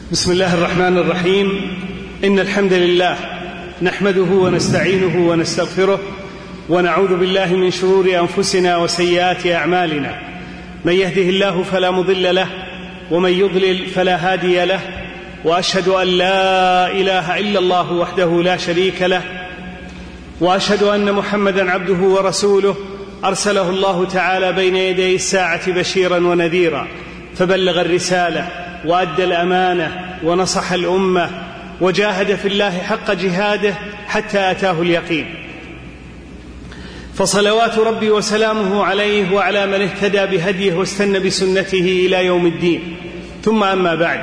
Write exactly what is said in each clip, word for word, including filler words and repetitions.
بسم الله الرحمن الرحيم. إن الحمد لله نحمده ونستعينه ونستغفره ونعوذ بالله من شرور أنفسنا وسيئات أعمالنا. من يهده الله فلا مضل له ومن يضلل فلا هادي له، وأشهد أن لا إله إلا الله وحده لا شريك له، وأشهد أن محمدا عبده ورسوله أرسله الله تعالى بين يدي الساعة بشيرا ونذيرا، فبلغ الرسالة وأدى الأمانة ونصح الأمة وجاهد في الله حق جهاده حتى أتاه اليقين. فصلوات ربي وسلامه عليه وعلى من اهتدى بهديه واستنى بسنته إلى يوم الدين. ثم أما بعد،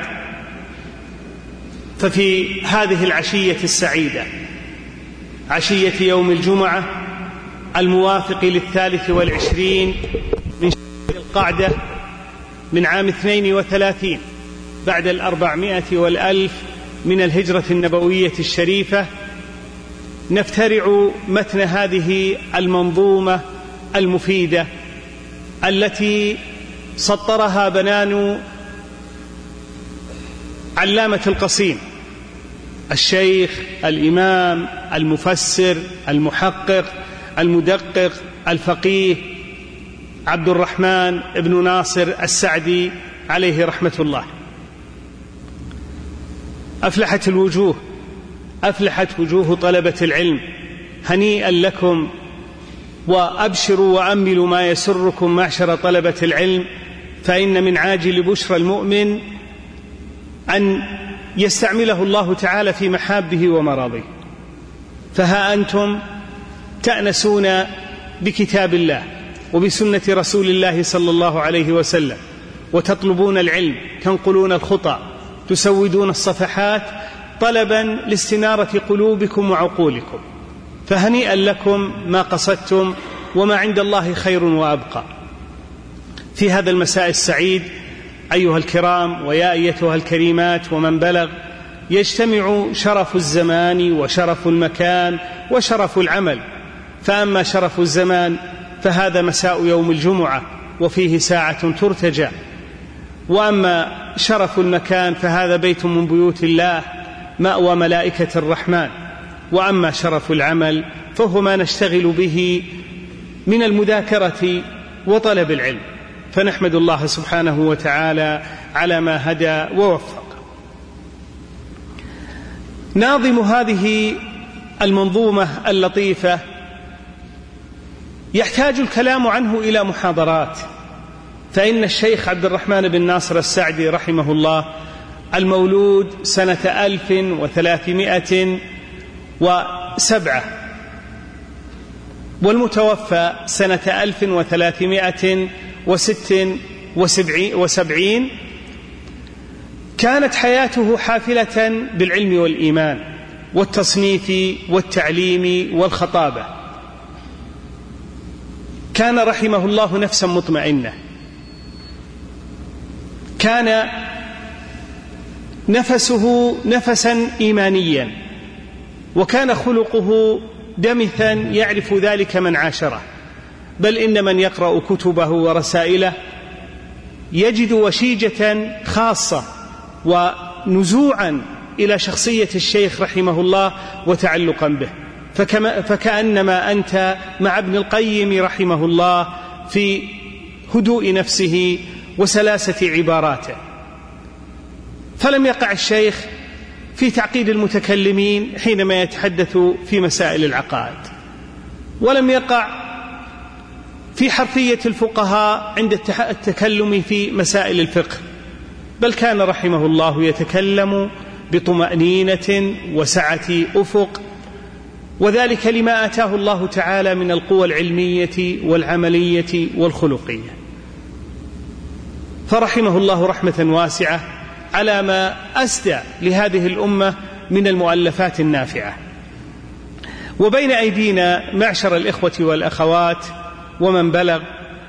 ففي هذه العشية السعيدة، عشية يوم الجمعة الموافق للثالث والعشرين من شهر القعدة من عام اثنين وثلاثين بعد الأربعمائة والألف من الهجرة النبوية الشريفة، نفترع متن هذه المنظومة المفيدة التي سطرها بنان علامة القصيم الشيخ الإمام المفسر المحقق المدقق الفقيه عبد الرحمن بن ناصر السعدي عليه رحمة الله. أفلحت الوجوه، أفلحت وجوه طلبة العلم، هنيئا لكم، وأبشروا وأملوا ما يسركم معشر طلبة العلم، فإن من عاجل بشرى المؤمن أن يستعمله الله تعالى في محابه ومراضيه. فها أنتم تأنسون بكتاب الله وبسنة رسول الله صلى الله عليه وسلم، وتطلبون العلم، تنقلون الخطأ، تسودون الصفحات طلبا لاستنارة قلوبكم وعقولكم، فهنيئا لكم ما قصدتم، وما عند الله خير وأبقى. في هذا المساء السعيد أيها الكرام ويا أيتها الكريمات ومن بلغ، يجتمع شرف الزمان وشرف المكان وشرف العمل. فأما شرف الزمان فهذا مساء يوم الجمعة وفيه ساعة ترتجى، وأما شرف المكان فهذا بيت من بيوت الله مأوى ملائكة الرحمن، وأما شرف العمل فهو ما نشتغل به من المذاكرة وطلب العلم. فنحمد الله سبحانه وتعالى على ما هدى ووفق. ناظم هذه المنظومة اللطيفة يحتاج الكلام عنه إلى محاضرات، فإن الشيخ عبد الرحمن بن ناصر السعدي رحمه الله المولود سنة ألف وثلاثمائة وسبعة والمتوفى سنة ألف وثلاثمائة وست وسبعين، كانت حياته حافلة بالعلم والإيمان والتصنيف والتعليم والخطابة. كان رحمه الله نفسا مطمئنة، كان نفسه نفسا إيمانيا، وكان خلقه دمثا يعرف ذلك من عاشره، بل إن من يقرأ كتبه ورسائله يجد وشيجة خاصة ونزوعا إلى شخصية الشيخ رحمه الله وتعلقا به، فكما فكأنما أنت مع ابن القيم رحمه الله في هدوء نفسه وسلاسة عباراته. فلم يقع الشيخ في تعقيد المتكلمين حينما يتحدث في مسائل العقائد، ولم يقع في حرفية الفقهاء عند التكلم في مسائل الفقه، بل كان رحمه الله يتكلم بطمأنينة وسعة أفق، وذلك لما آتاه الله تعالى من القوى العلمية والعملية والخلقية. فرحمه الله رحمة واسعة على ما أسدى لهذه الأمة من المؤلفات النافعة. وبين أيدينا معشر الإخوة والأخوات ومن بلغ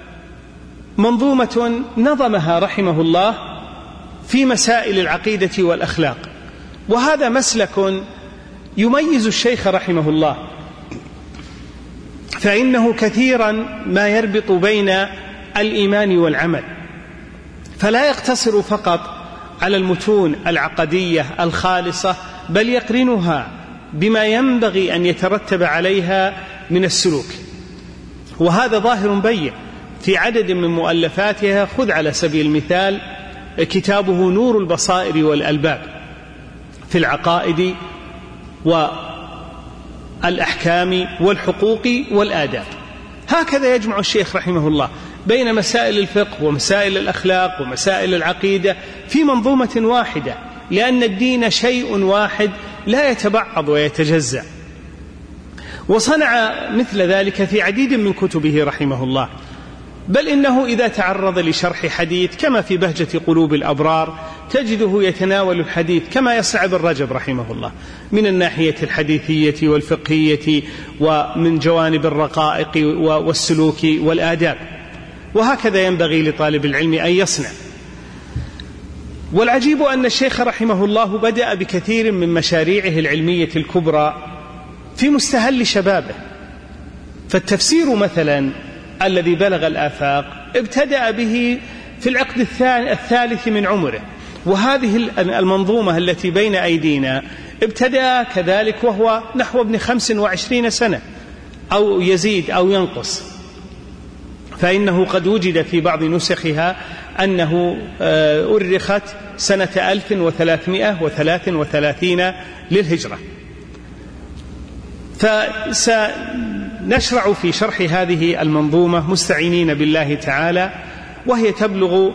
منظومة نظمها رحمه الله في مسائل العقيدة والأخلاق، وهذا مسلك يميز الشيخ رحمه الله، فإنه كثيرا ما يربط بين الإيمان والعمل، فلا يقتصر فقط على المتون العقدية الخالصة، بل يقرنها بما ينبغي أن يترتب عليها من السلوك. وهذا ظاهر بين في عدد من مؤلفاتها. خذ على سبيل المثال كتابه نور البصائر والألباب في العقائد والأحكام والحقوق والآداب. هكذا يجمع الشيخ رحمه الله بين مسائل الفقه ومسائل الأخلاق ومسائل العقيدة في منظومة واحدة، لأن الدين شيء واحد لا يتبعض ويتجزأ. وصنع مثل ذلك في عديد من كتبه رحمه الله، بل إنه إذا تعرض لشرح حديث كما في بهجة قلوب الأبرار تجده يتناول الحديث كما يصنع ابن رجب رحمه الله من الناحية الحديثية والفقهية ومن جوانب الرقائق والسلوك والآداب. وهكذا ينبغي لطالب العلم أن يصنع. والعجيب أن الشيخ رحمه الله بدأ بكثير من مشاريعه العلمية الكبرى في مستهل شبابه. فالتفسير مثلا الذي بلغ الآفاق ابتدأ به في العقد الثالث من عمره، وهذه المنظومة التي بين أيدينا ابتدأ كذلك وهو نحو ابن خمس وعشرين سنة أو يزيد أو ينقص، فإنه قد وجد في بعض نسخها أنه أرخت سنة ألف وثلاثمائة وثلاث وثلاثين للهجرة. فسنشرع في شرح هذه المنظومة مستعينين بالله تعالى، وهي تبلغ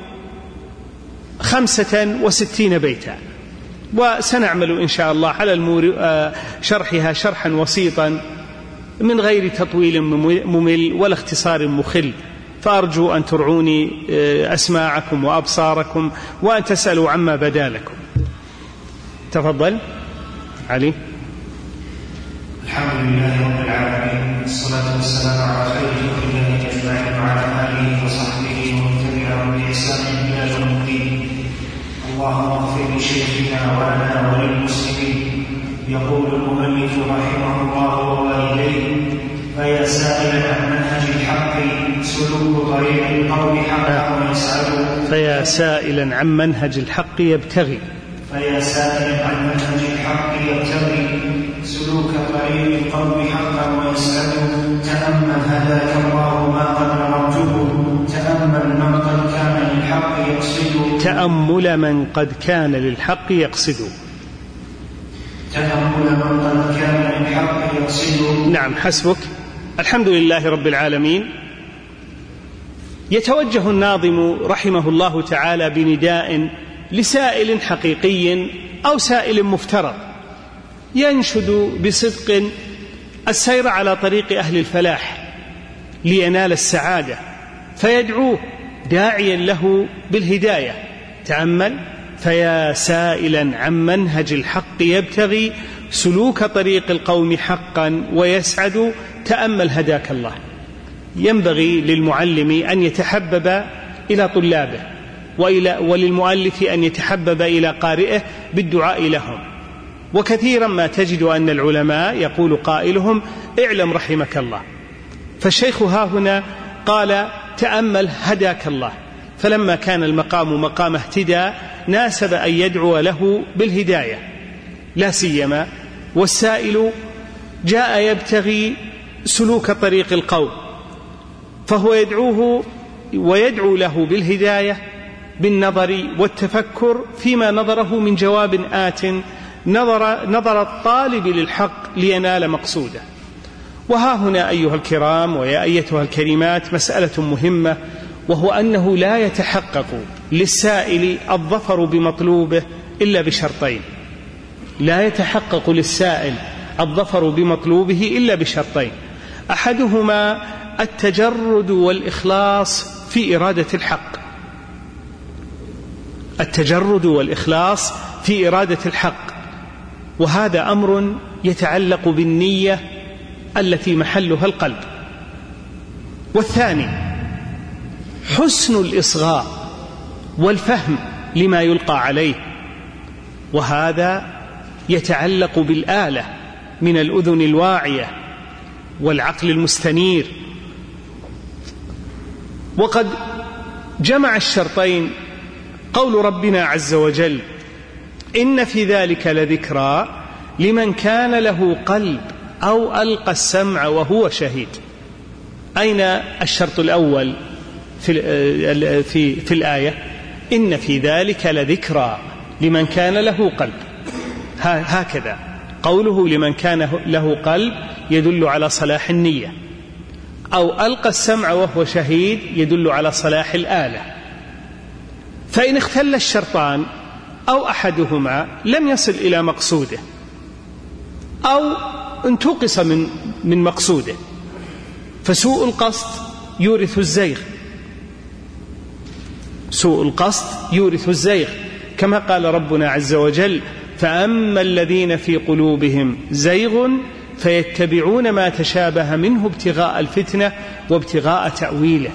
خمسة وستين بيتا، وسنعمل إن شاء الله على شرحها شرحا وسيطا من غير تطويل ممل ولا اختصار مخل. فأرجو أن ترعوني أسماعكم وأبصاركم وأن تسألوا عما بدا لكم. تفضل علي. الحمد لله رب العالمين، والصلاة والسلام على خير خلق الله أجمعين وعلى آله وصحبه ومن تبعهم بإحسان إلى يوم الدين. اللهم اغفر لشيخنا ولنا وللمسلمين. يقول المؤلف رحمه الله ووالديه: فيا سائلا عن منهج الحق سلوك طريق القوم حقا ويسعد. فيا سائلا عن منهج الحق يبتغي فيا سائلا عن منهج الحق يبتغي سلوك طريق القوم حقا ويسعد. تأمل هداك الله ما قد نرجه. تأمل من قد كان للحق يقصد. تأمل من قد كان للحق يقصد. تأمل من قد كان للحق يقصد. نعم، حسبك. الحمد لله رب العالمين. يتوجه الناظم رحمه الله تعالى بنداء لسائل حقيقي أو سائل مفترض ينشد بصدق السير على طريق أهل الفلاح لينال السعادة، فيدعوه داعيا له بالهداية. تأمل: فيا سائلا عن منهج الحق يبتغي سلوك طريق القوم حقا ويسعد. تأمل هداك الله. ينبغي للمعلم أن يتحبب إلى طلابه، وإلى وللمؤلف أن يتحبب إلى قارئه بالدعاء لهم. وكثيرا ما تجد أن العلماء يقول قائلهم: اعلم رحمك الله. فالشيخ ها هنا قال: تأمل هداك الله. فلما كان المقام مقام اهتداء ناسب أن يدعو له بالهداية، لا سيما والسائل جاء يبتغي سلوك طريق القوم، فهو يدعوه ويدعو له بالهداية بالنظر والتفكر فيما نظره من جواب آت نظر, نظر الطالب للحق لينال مقصوده. وها هنا أيها الكرام ويا أيتها الكريمات مسألة مهمة، وهو أنه لا يتحقق للسائل الظفر بمطلوبه إلا بشرطين. لا يتحقق للسائل الظفر بمطلوبه إلا بشرطين: أحدهما التجرد والإخلاص في إرادة الحق. التجرد والإخلاص في إرادة الحق، وهذا أمر يتعلق بالنية التي محلها القلب. والثاني حسن الإصغاء والفهم لما يلقى عليه، وهذا يتعلق بالآلة من الأذن الواعية والعقل المستنير. وقد جمع الشرطين قول ربنا عز وجل: إن في ذلك لذكرى لمن كان له قلب أو ألقى السمع وهو شهيد. أين الشرط الأول في, في, في الآية؟ إن في ذلك لذكرى لمن كان له قلب. هكذا قوله لمن كان له قلب يدل على صلاح النية، أو ألقى السمع وهو شهيد يدل على صلاح الآلة. فإن اختل الشرطان أو أحدهما لم يصل إلى مقصوده، أو انتقص من, من مقصوده، فسوء القصد يورث الزيغ. سوء القصد يورث الزيغ، كما قال ربنا عز وجل: فأما الذين في قلوبهم زيغ فيتبعون ما تشابه منه ابتغاء الفتنة وابتغاء تأويله.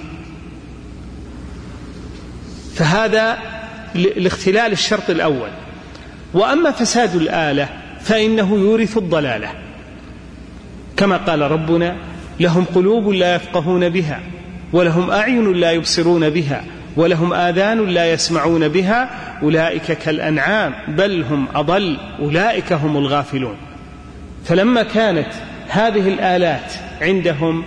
فهذا لاختلال الشرط الأول. وأما فساد الآلة فإنه يورث الضلالة، كما قال ربنا: لهم قلوب لا يفقهون بها، ولهم أعين لا يبصرون بها، ولهم آذان لا يسمعون بها، أولئك كالأنعام بل هم أضل، أولئك هم الغافلون. فلما كانت هذه الآلات عندهم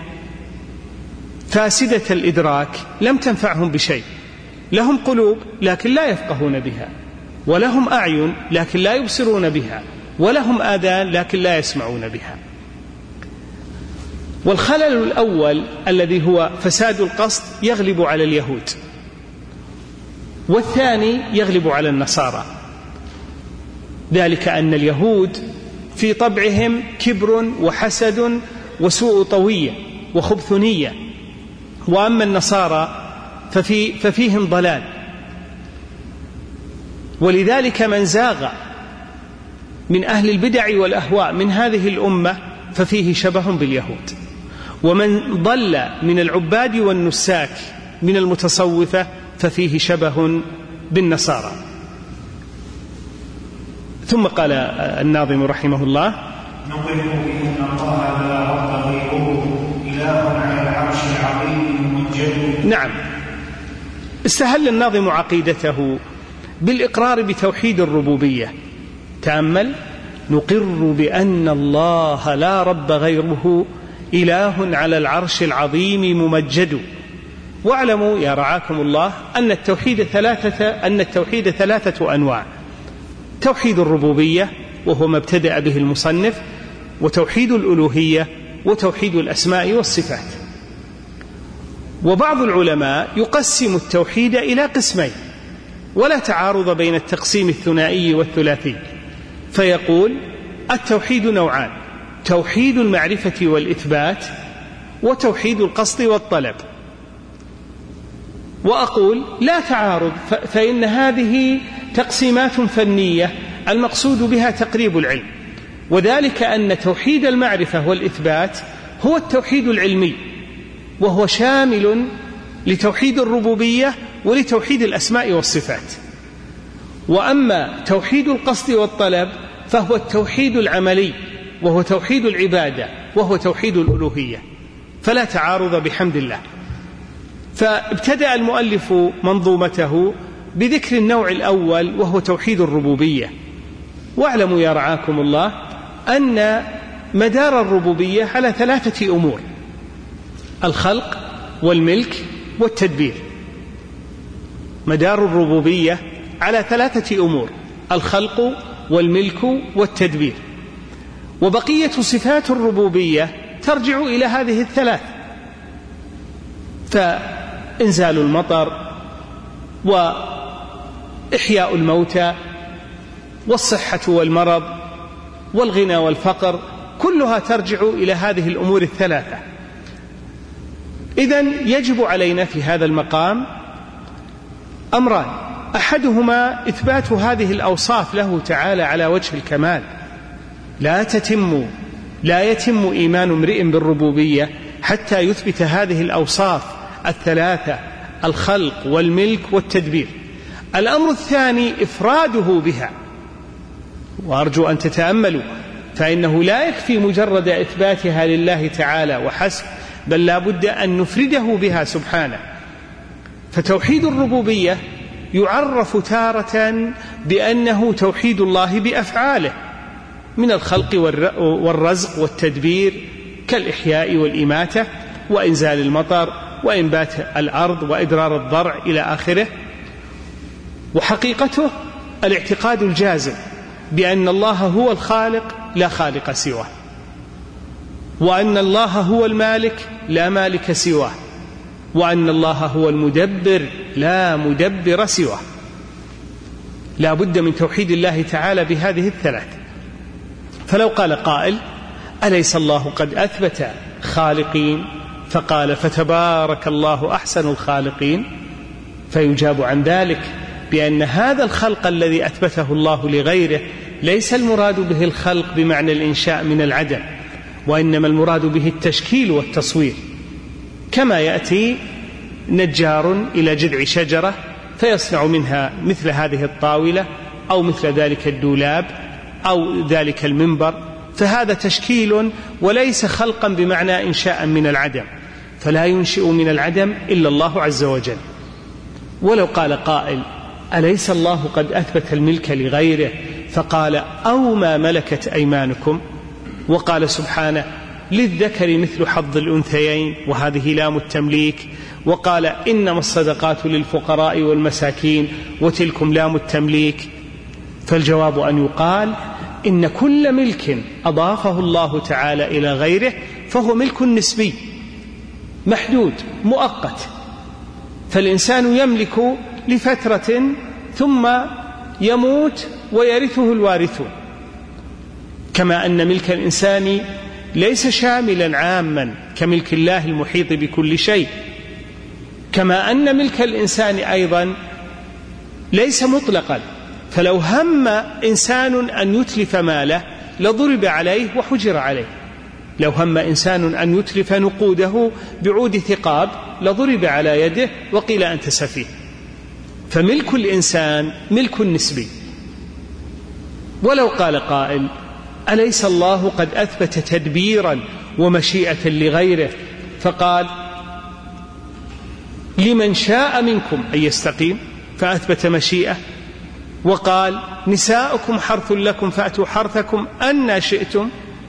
فاسدة الإدراك لم تنفعهم بشيء. لهم قلوب لكن لا يفقهون بها، ولهم أعين لكن لا يبصرون بها، ولهم آذان لكن لا يسمعون بها. والخلل الأول الذي هو فساد القصد يغلب على اليهود، والثاني يغلب على النصارى، ذلك أن اليهود في طبعهم كبر وحسد وسوء طوية وخبث نية، وأما النصارى ففي ففيهم ضلال. ولذلك من زاغ من أهل البدع والأهواء من هذه الأمة ففيه شبه باليهود، ومن ضل من العباد والنساك من المتصوفة ففيه شبه بالنصارى. ثم قال الناظم رحمه الله: نقر بأن الله لا رب غيره إله على العرش العظيم ممجد. نعم، استهل الناظم عقيدته بالإقرار بتوحيد الربوبية. تأمل: نقر بأن الله لا رب غيره إله على العرش العظيم ممجد. واعلموا يا رعاكم الله أن التوحيد ثلاثة أن التوحيد ثلاثة أنواع: توحيد الربوبية وهو ما ابتدأ به المصنف، وتوحيد الألوهية، وتوحيد الأسماء والصفات. وبعض العلماء يقسم التوحيد إلى قسمين، ولا تعارض بين التقسيم الثنائي والثلاثي، فيقول: التوحيد نوعان: توحيد المعرفة والإثبات، وتوحيد القصد والطلب. وأقول: لا تعارض، فإن هذه تقسيمات فنية المقصود بها تقريب العلم، وذلك أن توحيد المعرفة والإثبات هو التوحيد العلمي، وهو شامل لتوحيد الربوبية ولتوحيد الأسماء والصفات. وأما توحيد القصد والطلب فهو التوحيد العملي، وهو توحيد العبادة، وهو توحيد الألوهية، فلا تعارض بحمد الله. فابتدأ المؤلف منظومته بذكر النوع الأول وهو توحيد الربوبية. واعلموا يا رعاكم الله أن مدار الربوبية على ثلاثة أمور: الخلق والملك والتدبير. مدار الربوبية على ثلاثة أمور: الخلق والملك والتدبير. وبقية صفات الربوبية ترجع إلى هذه الثلاث: فإنزال المطر، وإحياء الموتى، والصحة والمرض، والغنى والفقر، كلها ترجع إلى هذه الأمور الثلاثة. إذن يجب علينا في هذا المقام أمران: أحدهما إثبات هذه الأوصاف له تعالى على وجه الكمال. لا تتم لا يتم إيمان امرئ بالربوبية حتى يثبت هذه الأوصاف الثلاثة: الخلق والملك والتدبير. الأمر الثاني إفراده بها، وأرجو أن تتأملوا، فإنه لا يكفي مجرد إثباتها لله تعالى وحسب، بل لا بد أن نفرده بها سبحانه. فتوحيد الربوبية يعرف تارة بأنه توحيد الله بأفعاله من الخلق والرزق والتدبير كالإحياء والإماتة وإنزال المطر وإنبات الأرض وإدرار الضرع إلى آخره. وحقيقته الاعتقاد الجازم بأن الله هو الخالق لا خالق سواه، وأن الله هو المالك لا مالك سواه، وأن الله هو المدبر لا مدبر سواه. لا بد من توحيد الله تعالى بهذه الثلاث. فلو قال قائل أليس الله قد أثبت خالقين فقال فتبارك الله أحسن الخالقين، فيجاب عن ذلك بأن هذا الخلق الذي أثبته الله لغيره ليس المراد به الخلق بمعنى الإنشاء من العدم، وإنما المراد به التشكيل والتصوير، كما يأتي نجار إلى جذع شجرة فيصنع منها مثل هذه الطاولة أو مثل ذلك الدولاب أو ذلك المنبر، فهذا تشكيل وليس خلقا بمعنى إنشاء من العدم، فلا ينشئ من العدم إلا الله عز وجل. ولو قال قائل أليس الله قد أثبت الملك لغيره فقال أو ما ملكت أيمانكم، وقال سبحانه للذكر مثل حظ الأنثيين وهذه لام التمليك، وقال إنما الصدقات للفقراء والمساكين وتلكم لام التمليك، فالجواب أن يقال إن كل ملك أضافه الله تعالى إلى غيره فهو ملك نسبي محدود مؤقت، فالإنسان يملك لفترة ثم يموت ويرثه الوارثون، كما أن ملك الإنسان ليس شاملا عاما كملك الله المحيط بكل شيء، كما أن ملك الإنسان أيضا ليس مطلقا، فلو هم إنسان أن يتلف ماله لضرب عليه وحجر عليه، لو هم إنسان أن يتلف نقوده بعود ثقاب لضرب على يده وقيل أنت سفيه. فملك الإنسان ملك نسبي. ولو قال قائل أليس الله قد أثبت تدبيرا ومشيئة لغيره فقال لمن شاء منكم أن يستقيم فأثبت مشيئة، وقال نساؤكم حرث لكم فأتوا حرثكم أن شئتم،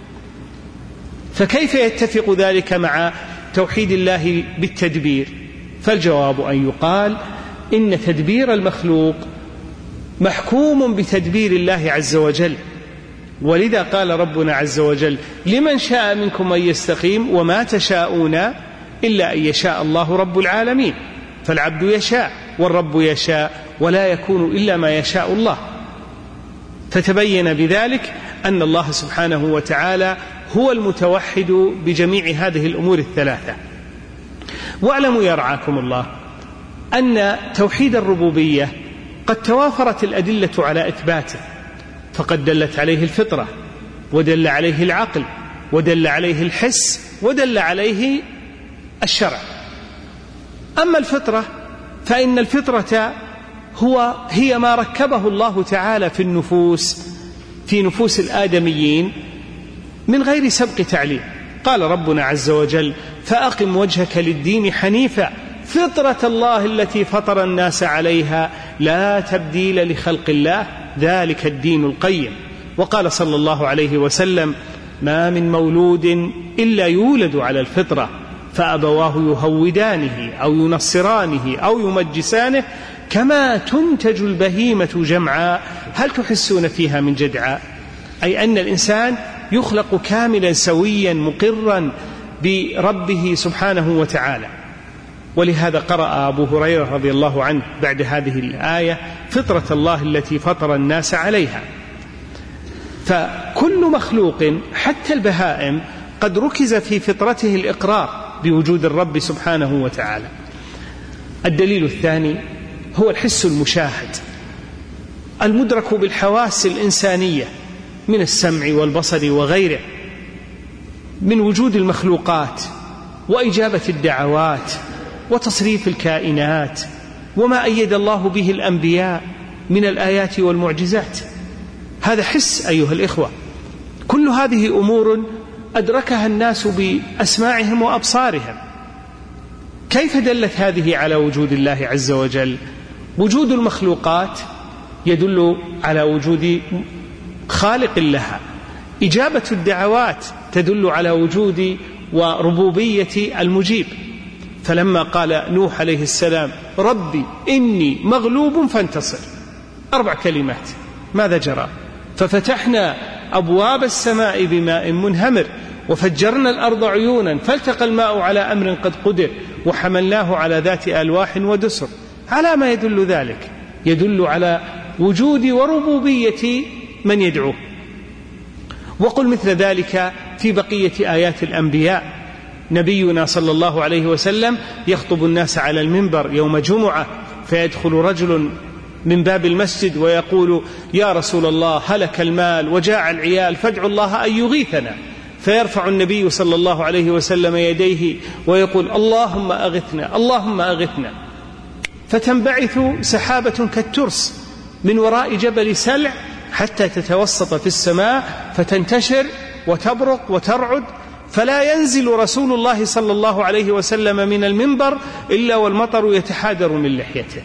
فكيف يتفق ذلك مع توحيد الله بالتدبير؟ فالجواب أن يقال إن تدبير المخلوق محكوم بتدبير الله عز وجل، ولذا قال ربنا عز وجل لمن شاء منكم أن يستقيم وما تشاءون إلا أن يشاء الله رب العالمين، فالعبد يشاء والرب يشاء ولا يكون إلا ما يشاء الله. فتبين بذلك أن الله سبحانه وتعالى هو المتوحد بجميع هذه الأمور الثلاثة. واعلموا يرعاكم الله أن توحيد الربوبية قد توافرت الأدلة على إثباته، فقد دلت عليه الفطرة ودل عليه العقل ودل عليه الحس ودل عليه الشرع. أما الفطرة فإن الفطرة هو هي ما ركبه الله تعالى في النفوس في نفوس الآدميين من غير سبق تعليم. قال ربنا عز وجل فأقم وجهك للدين حنيفا فطرة الله التي فطر الناس عليها لا تبديل لخلق الله ذلك الدين القيم. وقال صلى الله عليه وسلم ما من مولود إلا يولد على الفطرة فأبواه يهودانه أو ينصرانه أو يمجسانه كما تنتج البهيمة جمعاء هل تحسون فيها من جدعاء، أي أن الإنسان يخلق كاملا سويا مقرا بربه سبحانه وتعالى. ولهذا قرأ أبو هريرة رضي الله عنه بعد هذه الآية فطرة الله التي فطر الناس عليها. فكل مخلوق حتى البهائم قد ركز في فطرته الإقرار بوجود الرب سبحانه وتعالى. الدليل الثاني هو الحس المشاهد المدرك بالحواس الإنسانية من السمع والبصر وغيره من وجود المخلوقات وإجابة الدعوات وتصريف الكائنات وما أيد الله به الأنبياء من الآيات والمعجزات. هذا حس أيها الإخوة. كل هذه أمور أدركها الناس بأسماعهم وأبصارهم. كيف دلت هذه على وجود الله عز وجل؟ وجود المخلوقات يدل على وجود خالق لها. إجابة الدعوات تدل على وجود وربوبية المجيب. فلما قال نوح عليه السلام ربي إني مغلوب فانتصر، أربع كلمات، ماذا جرى؟ ففتحنا أبواب السماء بماء منهمر وفجرنا الأرض عيونا فالتقى الماء على أمر قد قدر وحملناه على ذات ألواح ودسر. على ما يدل ذلك؟ يدل على وجود وربوبية من يدعوه. وقل مثل ذلك في بقية آيات الأنبياء. نبينا صلى الله عليه وسلم يخطب الناس على المنبر يوم جمعة، فيدخل رجل من باب المسجد ويقول يا رسول الله هلك المال وجاع العيال فادعوا الله أن يغيثنا. فيرفع النبي صلى الله عليه وسلم يديه ويقول اللهم أغثنا اللهم أغثنا، فتنبعث سحابة كالترس من وراء جبل سلع حتى تتوسط في السماء فتنتشر وتبرق وترعد، فلا ينزل رسول الله صلى الله عليه وسلم من المنبر إلا والمطر يتحادر من لحيته.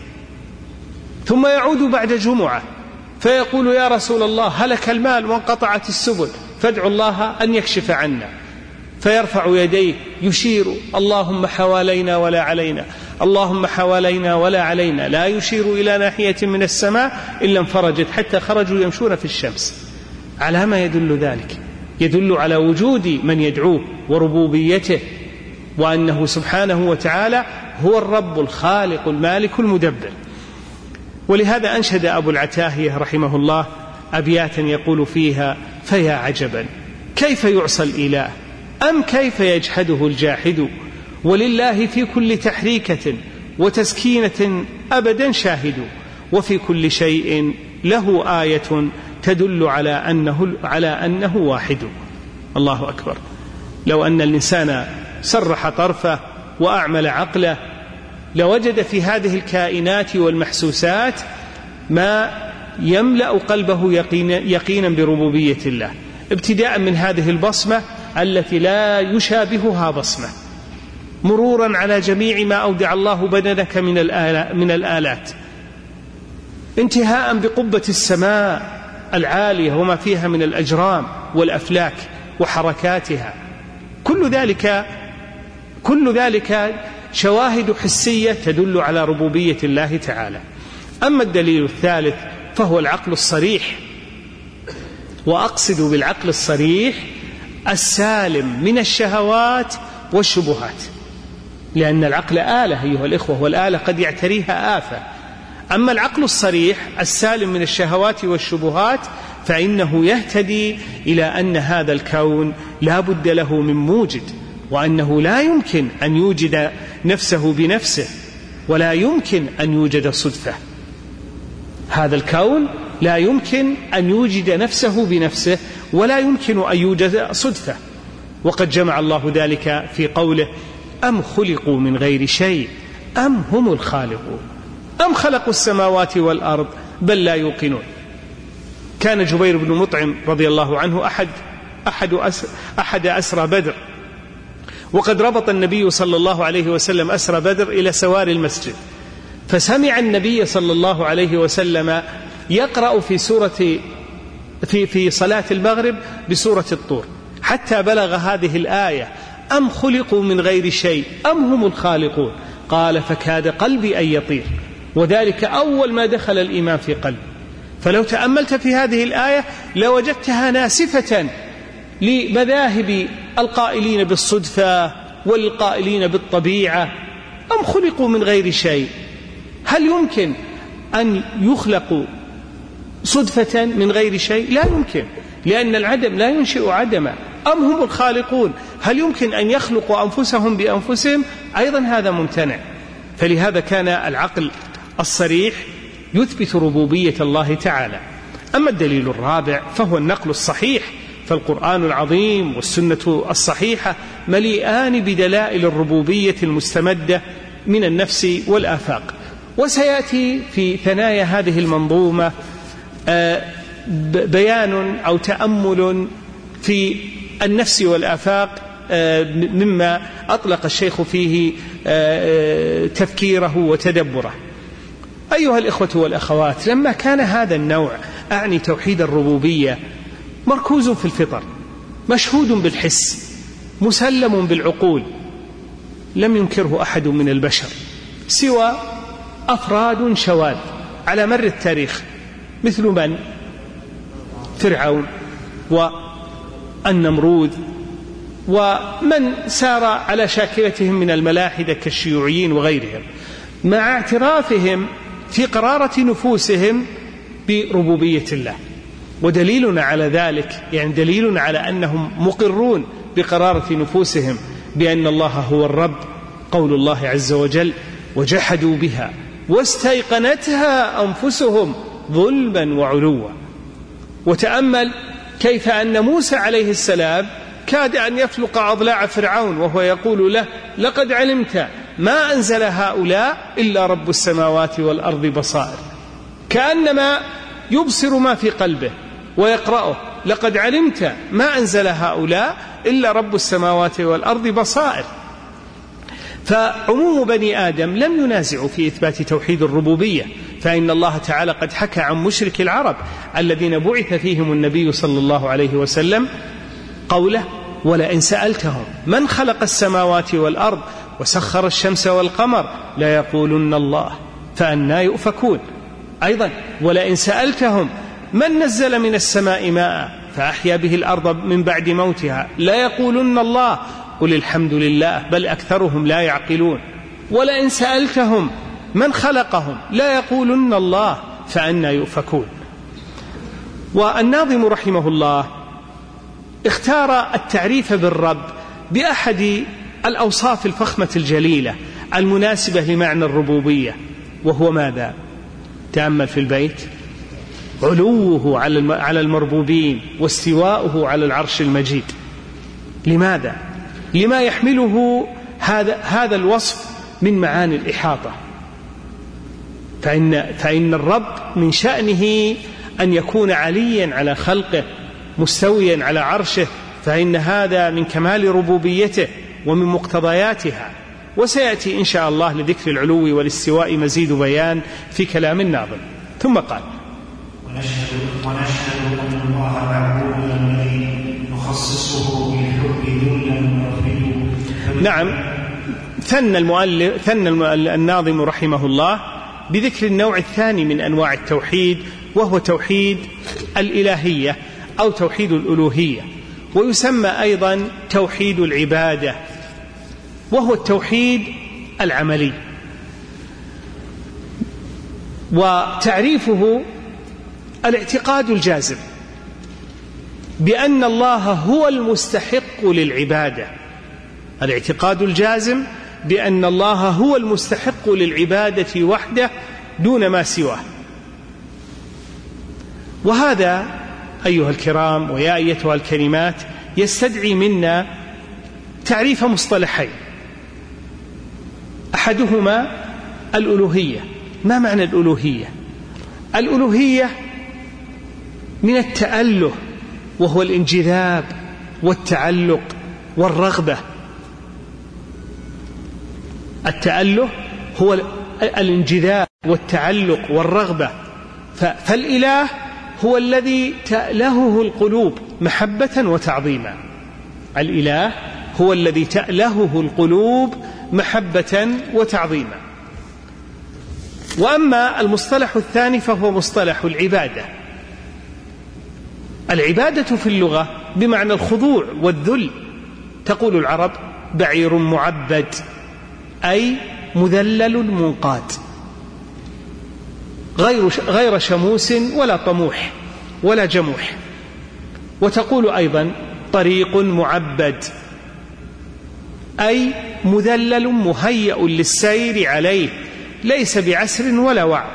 ثم يعود بعد جمعة فيقول يا رسول الله هلك المال وانقطعت السبل فادعوا الله أن يكشف عنا. فيرفع يديه يشير اللهم حوالينا ولا علينا اللهم حوالينا ولا علينا، لا يشير إلى ناحية من السماء إلا انفرجت حتى خرجوا يمشون في الشمس. على ما يدل ذلك؟ يدل على وجود من يدعوه وربوبيته، وأنه سبحانه وتعالى هو الرب الخالق المالك المدبر. ولهذا أنشد أبو العتاهية رحمه الله أبياتا يقول فيها فيا عجبا كيف يعصى الإله أم كيف يجحده الجاحد، ولله في كل تحريكة وتسكينة أبدا شاهد، وفي كل شيء له آية تدل على أنه, على أنه واحد. الله أكبر. لو أن الإنسان سرح طرفه وأعمل عقله لوجد في هذه الكائنات والمحسوسات ما يملأ قلبه يقينا, يقينا بربوبية الله، ابتداء من هذه البصمة التي لا يشابهها بصمة، مرورا على جميع ما أودع الله بدنك من الآلات، انتهاء بقبة السماء العالية وما فيها من الأجرام والأفلاك وحركاتها. كل ذلك كل ذلك شواهد حسية تدل على ربوبية الله تعالى. أما الدليل الثالث فهو العقل الصريح، وأقصد بالعقل الصريح السالم من الشهوات والشبهات، لأن العقل آلة أيها الإخوة، والآلة قد يعتريها آفة. أما العقل الصريح السالم من الشهوات والشبهات فإنه يهتدي إلى أن هذا الكون لا بد له من موجد، وأنه لا يمكن أن يوجد نفسه بنفسه، ولا يمكن أن يوجد صدفة. هذا الكون لا يمكن أن يوجد نفسه بنفسه، ولا يمكن أن يوجد صدفة. وقد جمع الله ذلك في قوله أم خلقوا من غير شيء أم هم الخالقون أم خلقوا السماوات والأرض بل لا يوقنون. كان جبير بن مطعم رضي الله عنه أحد, أحد, أس أحد أسرى بدر، وقد ربط النبي صلى الله عليه وسلم أسرى بدر إلى سوار المسجد، فسمع النبي صلى الله عليه وسلم يقرأ في سورة في في صلاة المغرب بسورة الطور حتى بلغ هذه الآية أم خلقوا من غير شيء أم هم الخالقون. قال فكاد قلبي أن يطير، وذلك أول ما دخل الإيمان في قلبي. فلو تأملت في هذه الآية لوجدتها ناسفة لمذاهب القائلين بالصدفة والقائلين بالطبيعة. أم خلقوا من غير شيء، هل يمكن أن يخلقوا صدفة من غير شيء؟ لا يمكن، لأن العدم لا ينشئ عدما. أم هم الخالقون، هل يمكن أن يخلقوا أنفسهم بأنفسهم؟ أيضا هذا ممتنع. فلهذا كان العقل الصريح يثبت ربوبية الله تعالى. أما الدليل الرابع فهو النقل الصحيح، فالقرآن العظيم والسنة الصحيحة مليئان بدلائل الربوبية المستمدة من النفس والآفاق. وسيأتي في ثنايا هذه المنظومة بيان أو تأمل في النفس والآفاق مما أطلق الشيخ فيه تفكيره وتدبره. أيها الإخوة والأخوات، لما كان هذا النوع أعني توحيد الربوبية مركوز في الفطر، مشهود بالحس، مسلم بالعقول، لم ينكره أحد من البشر سوى أفراد شواذ على مر التاريخ، مثل من؟ فرعون والنمرود ومن سار على شاكلتهم من الملاحدة كالشيوعيين وغيرهم، مع اعترافهم في قرارة نفوسهم بربوبية الله. ودليلنا على ذلك، يعني دليلنا على أنهم مقرون بقرارة نفوسهم بأن الله هو الرب، قول الله عز وجل: وجحدوا بها واستيقنتها أنفسهم ظلما وعلوا. وتأمل كيف أن موسى عليه السلام كاد أن يفلق أضلاع فرعون وهو يقول له: لقد علمت ما أنزل هؤلاء إلا رب السماوات والأرض بصائر، كأنما يبصر ما في قلبه ويقرأه: لقد علمت ما أنزل هؤلاء إلا رب السماوات والأرض بصائر. فعموم بني آدم لم ينازعوا في إثبات توحيد الربوبية، فإن الله تعالى قد حكى عن مشرك العرب الذين بعث فيهم النبي صلى الله عليه وسلم قوله: ولئن سألتهم من خلق السماوات والأرض وسخر الشمس والقمر ليقولن الله فأنى يؤفكون. أيضا: ولئن سألتهم من نزل من السماء ماء فأحيا به الأرض من بعد موتها ليقولن الله قل الحمد لله بل أكثرهم لا يعقلون. ولئن سألتهم من خلقهم لا يقولن الله فأنى يؤفكون. والناظم رحمه الله اختار التعريف بالرب بأحد الأوصاف الفخمة الجليلة المناسبة لمعنى الربوبية، وهو ماذا؟ تأمل في البيت: علوه على المربوبين واستواؤه على العرش المجيد. لماذا؟ لما يحمله هذا هذا الوصف من معاني الإحاطة. فإن, فإن الرب من شأنه أن يكون عليا على خلقه مستويا على عرشه، فإن هذا من كمال ربوبيته ومن مقتضياتها. وسيأتي إن شاء الله لذكر العلو والاستواء مزيد بيان في كلام الناظم. ثم قال: ونشهد, ونشهد أن الله معبود الذي نخصصه بالحب ذلا ونرفضه. نعم، ثنى المؤلف ثنى الناظم رحمه الله بذكر النوع الثاني من أنواع التوحيد، وهو توحيد الإلهية أو توحيد الألوهية، ويسمى أيضا توحيد العبادة، وهو التوحيد العملي. وتعريفه الاعتقاد الجازم بأن الله هو المستحق للعبادة، الاعتقاد الجازم بأن الله هو المستحق للعبادة وحده دون ما سواه. وهذا أيها الكرام ويا أيتها الكريمات يستدعي منا تعريف مصطلحين، أحدهما الألوهية. ما معنى الألوهية؟ الألوهية من التأله، وهو الانجذاب والتعلق والرغبة. التأله هو الانجذاب والتعلق والرغبة. فالإله هو الذي تألهه القلوب محبة وتعظيما. الإله هو الذي تألهه القلوب محبة وتعظيما. وأما المصطلح الثاني فهو مصطلح العبادة. العبادة في اللغة بمعنى الخضوع والذل. تقول العرب: بعير معبد، أي مذلل منقاد، غير غير شموس ولا طموح ولا جموح. وتقول أيضا: طريق معبد، أي مذلل مهيأ للسير عليه، ليس بعسر ولا وعر.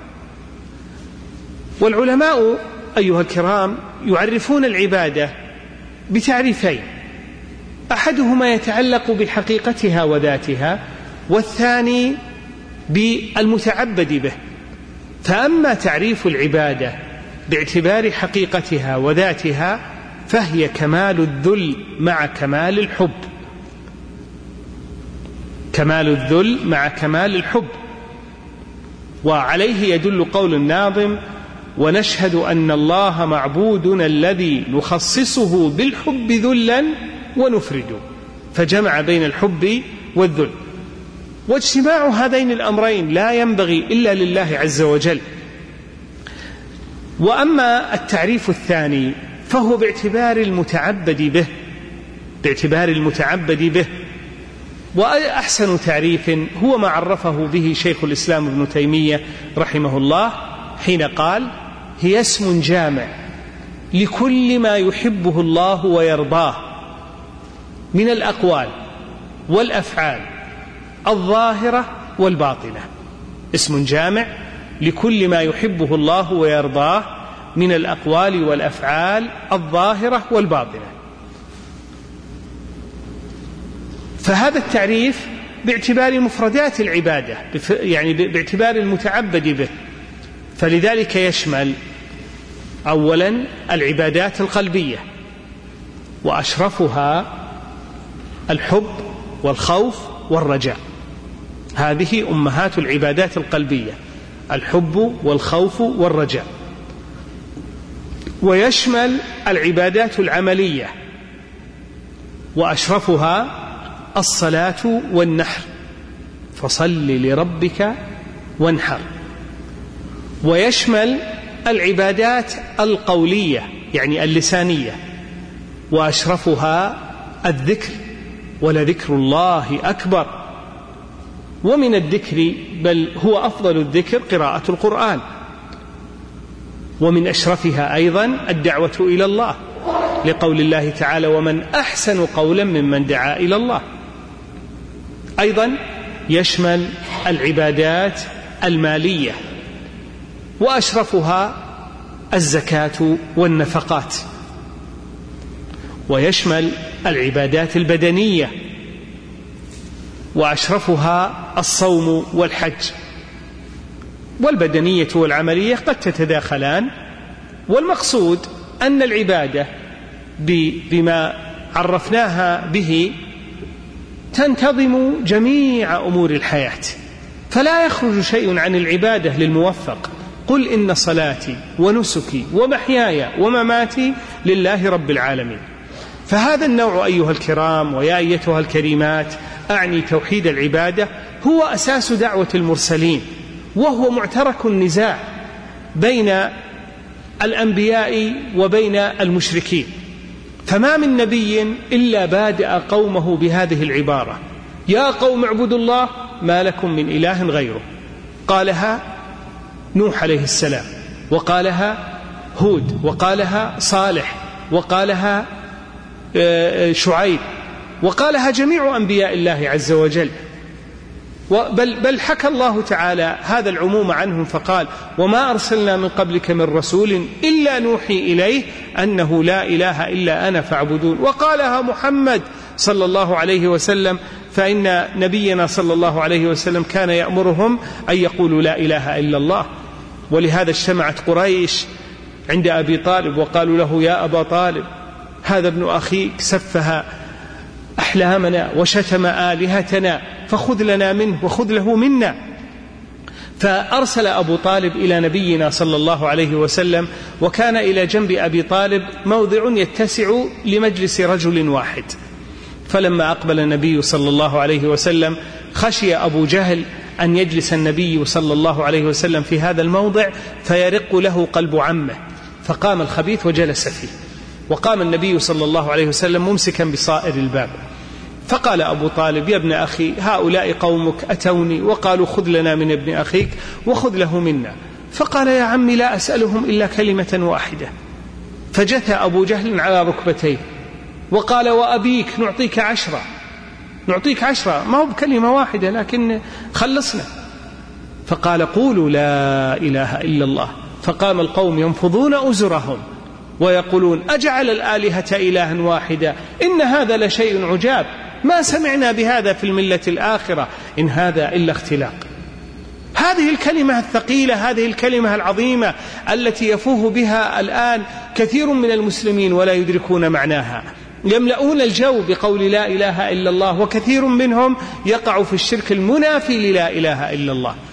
والعلماء أيها الكرام يعرفون العبادة بتعريفين: أحدهما يتعلق بحقيقتها وذاتها، والثاني بالمتعبد به. فأما تعريف العبادة باعتبار حقيقتها وذاتها فهي كمال الذل مع كمال الحب، كمال الذل مع كمال الحب. وعليه يدل قول الناظم: ونشهد أن الله معبودنا الذي نخصصه بالحب ذلا ونفرد، فجمع بين الحب والذل. واجتماع هذين الأمرين لا ينبغي إلا لله عز وجل. وأما التعريف الثاني فهو باعتبار المتعبد به باعتبار المتعبد به وأحسن تعريف هو ما عرفه به شيخ الإسلام ابن تيمية رحمه الله حين قال: هي اسم جامع لكل ما يحبه الله ويرضاه من الأقوال والأفعال الظاهرة والباطنة. اسم جامع لكل ما يحبه الله ويرضاه من الأقوال والأفعال الظاهرة والباطنة. فهذا التعريف باعتبار مفردات العبادة، يعني باعتبار المتعبد به، فلذلك يشمل أولا العبادات القلبية، وأشرفها الحب والخوف والرجاء. هذه أمهات العبادات القلبية: الحب والخوف والرجاء. ويشمل العبادات العملية، وأشرفها الصلاة والنحر: فصل لربك وانحر. ويشمل العبادات القولية يعني اللسانية، وأشرفها الذكر: ولذكر الله أكبر. ومن الذكر بل هو أفضل الذكر قراءة القرآن. ومن أشرفها أيضا الدعوة إلى الله، لقول الله تعالى: ومن أحسن قولا ممن دعا إلى الله. أيضا يشمل العبادات المالية، وأشرفها الزكاة والنفقات. ويشمل العبادات البدنية، وأشرفها الصوم والحج. والبدنية والعملية قد تتداخلان، والمقصود أن العبادة بما عرفناها به تنتظم جميع أمور الحياة، فلا يخرج شيء عن العبادة للموفق. قل إن صلاتي ونسكي ومحياي ومماتي لله رب العالمين. فهذا النوع أيها الكرام ويا أيتها الكريمات، أعني توحيد العبادة، هو أساس دعوة المرسلين، وهو معترك النزاع بين الأنبياء وبين المشركين. فما من نبي إلا بادأ قومه بهذه العبارة: يا قوم اعبدوا الله ما لكم من إله غيره. قالها نوح عليه السلام، وقالها هود، وقالها صالح، وقالها شعيب، وقالها جميع أنبياء الله عز وجل. بل, بل حكى الله تعالى هذا العموم عنهم فقال: وما أرسلنا من قبلك من رسول إلا نوحي إليه أنه لا إله إلا أنا فاعبدون. وقالها محمد صلى الله عليه وسلم، فإن نبينا صلى الله عليه وسلم كان يأمرهم أن يقولوا لا إله إلا الله. ولهذا اجتمعت قريش عند أبي طالب وقالوا له: يا أبا طالب، هذا ابن أخيك سفه أحلامنا وشتم آلهتنا، فخذ لنا منه وخذ له منا. فأرسل أبو طالب إلى نبينا صلى الله عليه وسلم، وكان إلى جنب أبي طالب موضع يتسع لمجلس رجل واحد. فلما أقبل النبي صلى الله عليه وسلم خشي أبو جهل أن يجلس النبي صلى الله عليه وسلم في هذا الموضع فيرق له قلب عمه، فقام الخبيث وجلس فيه. وقام النبي صلى الله عليه وسلم ممسكا بصائر الباب، فقال أبو طالب: يا ابن أخي، هؤلاء قومك أتوني وقالوا خذ لنا من ابن أخيك وخذ له منا. فقال: يا عمي، لا أسألهم إلا كلمة واحدة. فجثى أبو جهل على ركبتيه وقال: وأبيك نعطيك عشرة نعطيك عشرة ما هو بكلمة واحدة، لكن خلصنا. فقال: قولوا لا إله إلا الله. فقام القوم ينفضون أزرهم ويقولون: أجعل الآلهة إلها واحدا إن هذا لشيء عجاب، ما سمعنا بهذا في الملة الآخرة إن هذا إلا اختلاق. هذه الكلمة الثقيلة، هذه الكلمة العظيمة التي يفوه بها الآن كثير من المسلمين ولا يدركون معناها، يملؤون الجو بقول لا إله إلا الله، وكثير منهم يقع في الشرك المنافي للا إله إلا الله.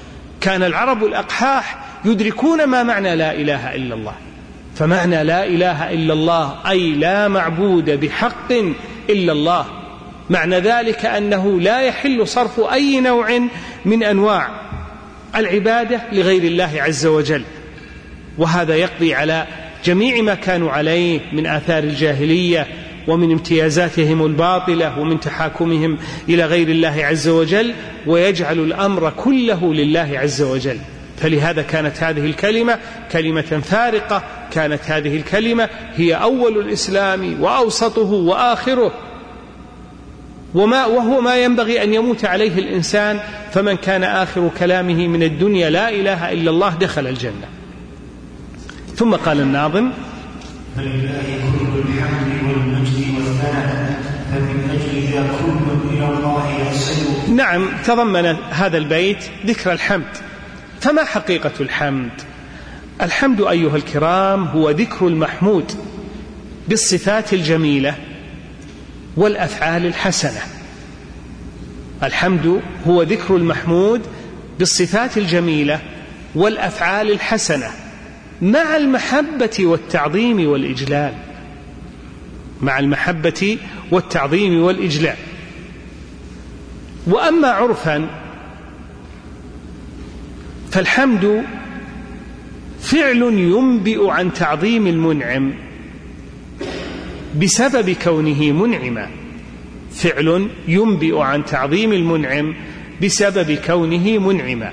كان العرب الأقحاح يدركون ما معنى لا إله إلا الله. فمعنى لا إله إلا الله أي لا معبود بحق إلا الله، معنى ذلك أنه لا يحل صرف أي نوع من أنواع العبادة لغير الله عز وجل. وهذا يقضي على جميع ما كانوا عليه من آثار الجاهلية ومن امتيازاتهم الباطلة ومن تحاكمهم إلى غير الله عز وجل، ويجعل الأمر كله لله عز وجل. فلهذا كانت هذه الكلمة كلمة فارقة، كانت هذه الكلمة هي أول الإسلام وأوسطه وآخره، وما وهو ما ينبغي أن يموت عليه الإنسان. فمن كان آخر كلامه من الدنيا لا إله إلا الله دخل الجنة. ثم قال الناظم: فلله كل الحمد والمجد والثناء فمن أجل ذا كل إلى الله يحسد. نعم، تضمن هذا البيت ذكر الحمد. فما حقيقة الحمد؟ الحمد أيها الكرام هو ذكر المحمود بالصفات الجميلة والأفعال الحسنة. الحمد هو ذكر المحمود بالصفات الجميلة والأفعال الحسنة مع المحبة والتعظيم والإجلال، مع المحبة والتعظيم والإجلال. وأما عرفا فالحمد فعل ينبئ عن تعظيم المنعم بسبب كونه منعما، فعل ينبئ عن تعظيم المنعم بسبب كونه منعما.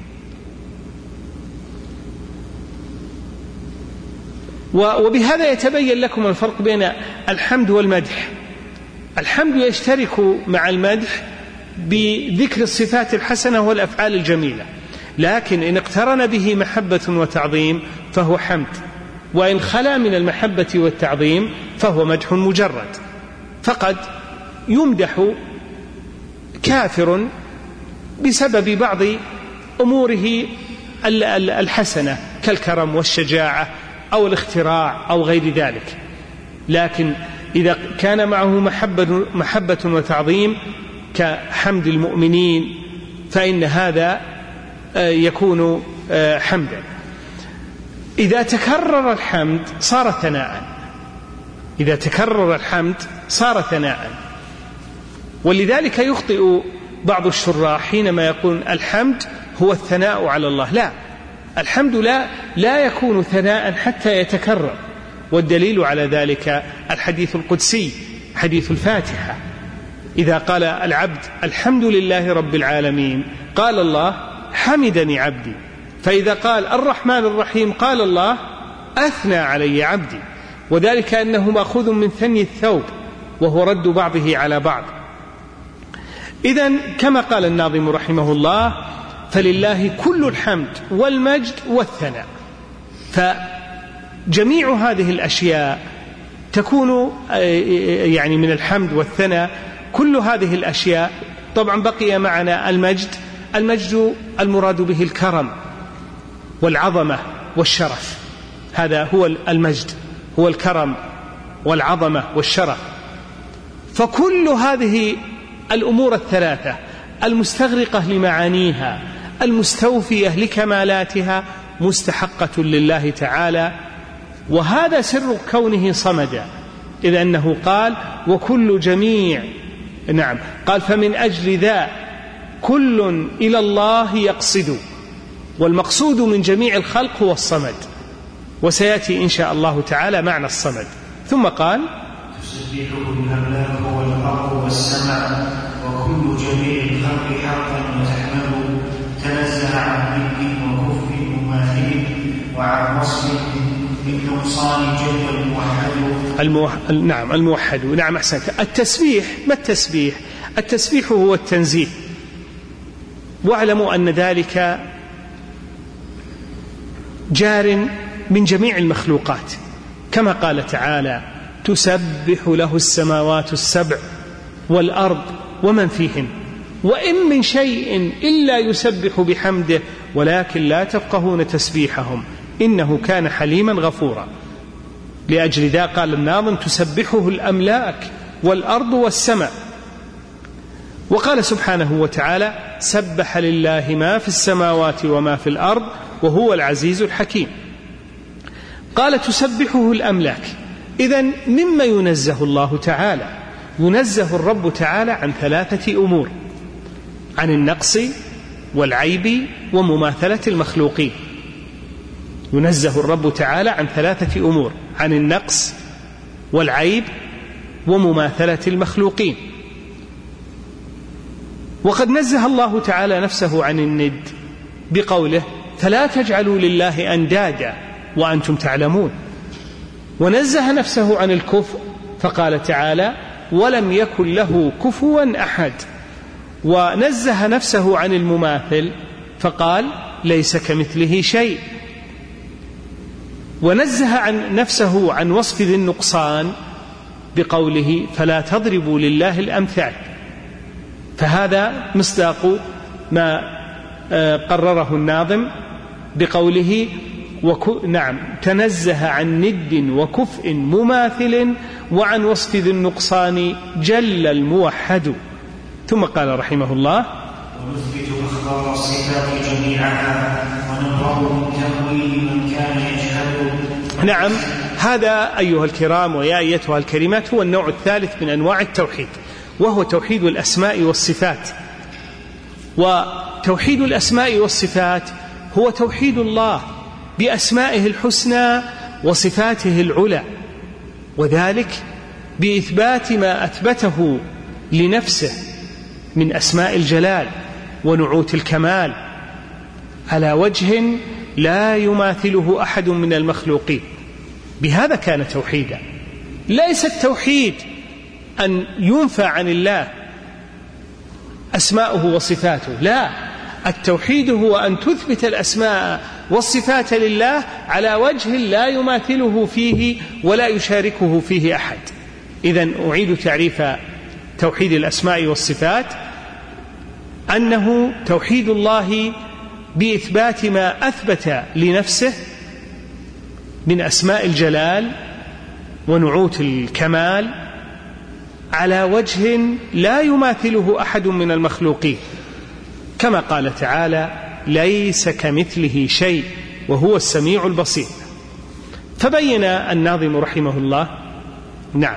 وبهذا يتبين لكم الفرق بين الحمد والمدح. الحمد يشترك مع المدح بذكر الصفات الحسنة والأفعال الجميلة، لكن إن اقترن به محبة وتعظيم فهو حمد، وإن خلا من المحبة والتعظيم فهو مدح مجرد. فقد يمدح كافر بسبب بعض أموره الحسنة كالكرم والشجاعة أو الاختراع أو غير ذلك، لكن إذا كان معه محبة, محبة وتعظيم كحمد المؤمنين فإن هذا يكون حمدا. إذا تكرر الحمد صار ثناء، إذا تكرر الحمد صار ثناء. ولذلك يخطئ بعض الشراح حينما يقول الحمد هو الثناء على الله. لا، الحمد لا, لا يكون ثناء حتى يتكرر، والدليل على ذلك الحديث القدسي حديث الفاتحة. إذا قال العبد الحمد لله رب العالمين قال الله حمدني عبدي، فإذا قال الرحمن الرحيم قال الله أثنى علي عبدي، وذلك أنه مأخوذ من ثني الثوب وهو رد بعضه على بعض. إذن كما قال الناظم رحمه الله فلله كل الحمد والمجد والثناء. فجميع هذه الأشياء تكون يعني من الحمد والثناء، كل هذه الأشياء. طبعا بقي معنا المجد. المجد المراد به الكرم والعظمة والشرف، هذا هو المجد، هو الكرم والعظمة والشرف. فكل هذه الأمور الثلاثة المستغرقة لمعانيها المستوفية لكمالاتها مستحقة لله تعالى، وهذا سر كونه صمدا، إذ أنه قال وكل جميع، نعم قال فمن أجل ذا كل إلى الله يقصد، والمقصود من جميع الخلق هو الصمد، وسيأتي إن شاء الله تعالى معنى الصمد. ثم قال تسبحه الأملاك والأرض والسماء وكل جميع الخلق حقا وتحمله، تنزه عن ملك وكفر مماثل وعن وصف من نقصان جل الموحد. الموح... نعم الموحد. نعم أحسنت. التسبيح، ما التسبيح؟ التسبيح هو التنزيه، واعلموا أن ذلك جار من جميع المخلوقات، كما قال تعالى تسبح له السماوات السبع والأرض ومن فيهن وإن من شيء إلا يسبح بحمده ولكن لا تفقهون تسبيحهم إنه كان حليما غفورا. لأجل ذا قال الناظم تسبحه الأملاك والأرض والسماء. وقال سبحانه وتعالى سبح لله ما في السماوات وما في الأرض وهو العزيز الحكيم. قال تسبحه الأملاك. إذن مما ينزه الله تعالى؟ ينزه الرب تعالى عن ثلاثة أمور: عن النقص والعيب ومماثلة المخلوقين. ينزه الرب تعالى عن ثلاثة أمور: عن النقص والعيب ومماثلة المخلوقين. وقد نزه الله تعالى نفسه عن الند بقوله: فلا تجعلوا لله أندادا وأنتم تعلمون. ونزه نفسه عن الكفر فقال تعالى: ولم يكن له كفوا أحد. ونزه نفسه عن المماثل فقال: ليس كمثله شيء. ونزه عن نفسه عن وصف ذي النقصان بقوله: فلا تضربوا لله الأمثال. فهذا مصداق ما قرره الناظم بقوله: وك... نعم تنزه عن ند وكفء مماثل وعن وصف ذي النقصان جل الموحد. ثم قال رحمه الله: ونثبت أخبار الصفات جميعها ونبرأ من تأويل من كان يجهل. نعم، هذا أيها الكرام ويا أيتها الكريمات هو النوع الثالث من أنواع التوحيد، وهو توحيد الأسماء والصفات. وتوحيد الأسماء والصفات هو توحيد الله بأسمائه الحسنى وصفاته العلى، وذلك بإثبات ما أثبته لنفسه من أسماء الجلال ونعوت الكمال على وجه لا يماثله أحد من المخلوقين. بهذا كان توحيدا. ليس التوحيد أن ينفى عن الله أسماؤه وصفاته، لا، التوحيد هو أن تثبت الأسماء والصفات لله على وجه لا يماثله فيه ولا يشاركه فيه أحد. إذن أعيد تعريف توحيد الأسماء والصفات: أنه توحيد الله بإثبات ما أثبت لنفسه من أسماء الجلال ونعوت الكمال على وجه لا يماثله أحد من المخلوقين، كما قال تعالى: ليس كمثله شيء وهو السميع البصير. فبين الناظم رحمه الله نعم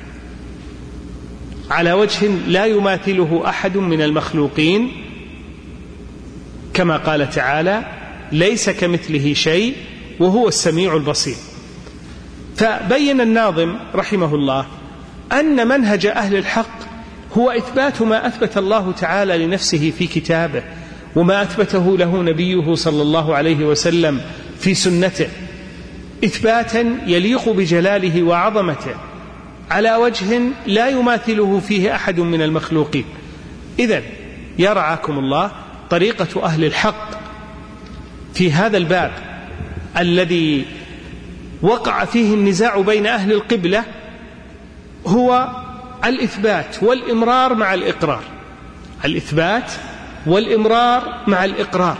على وجه لا يماثله أحد من المخلوقين، كما قال تعالى: ليس كمثله شيء وهو السميع البصير. فبين الناظم رحمه الله أن منهج أهل الحق هو إثبات ما أثبت الله تعالى لنفسه في كتابه، وما أثبته له نبيه صلى الله عليه وسلم في سنته، إثباتا يليق بجلاله وعظمته على وجه لا يماثله فيه أحد من المخلوقين. إذن يرعاكم الله طريقة أهل الحق في هذا الباب الذي وقع فيه النزاع بين أهل القبلة هو الإثبات والإمرار مع الإقرار، الإثبات والإمرار مع الإقرار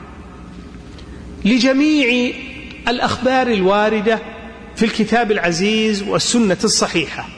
لجميع الأخبار الواردة في الكتاب العزيز والسنة الصحيحة،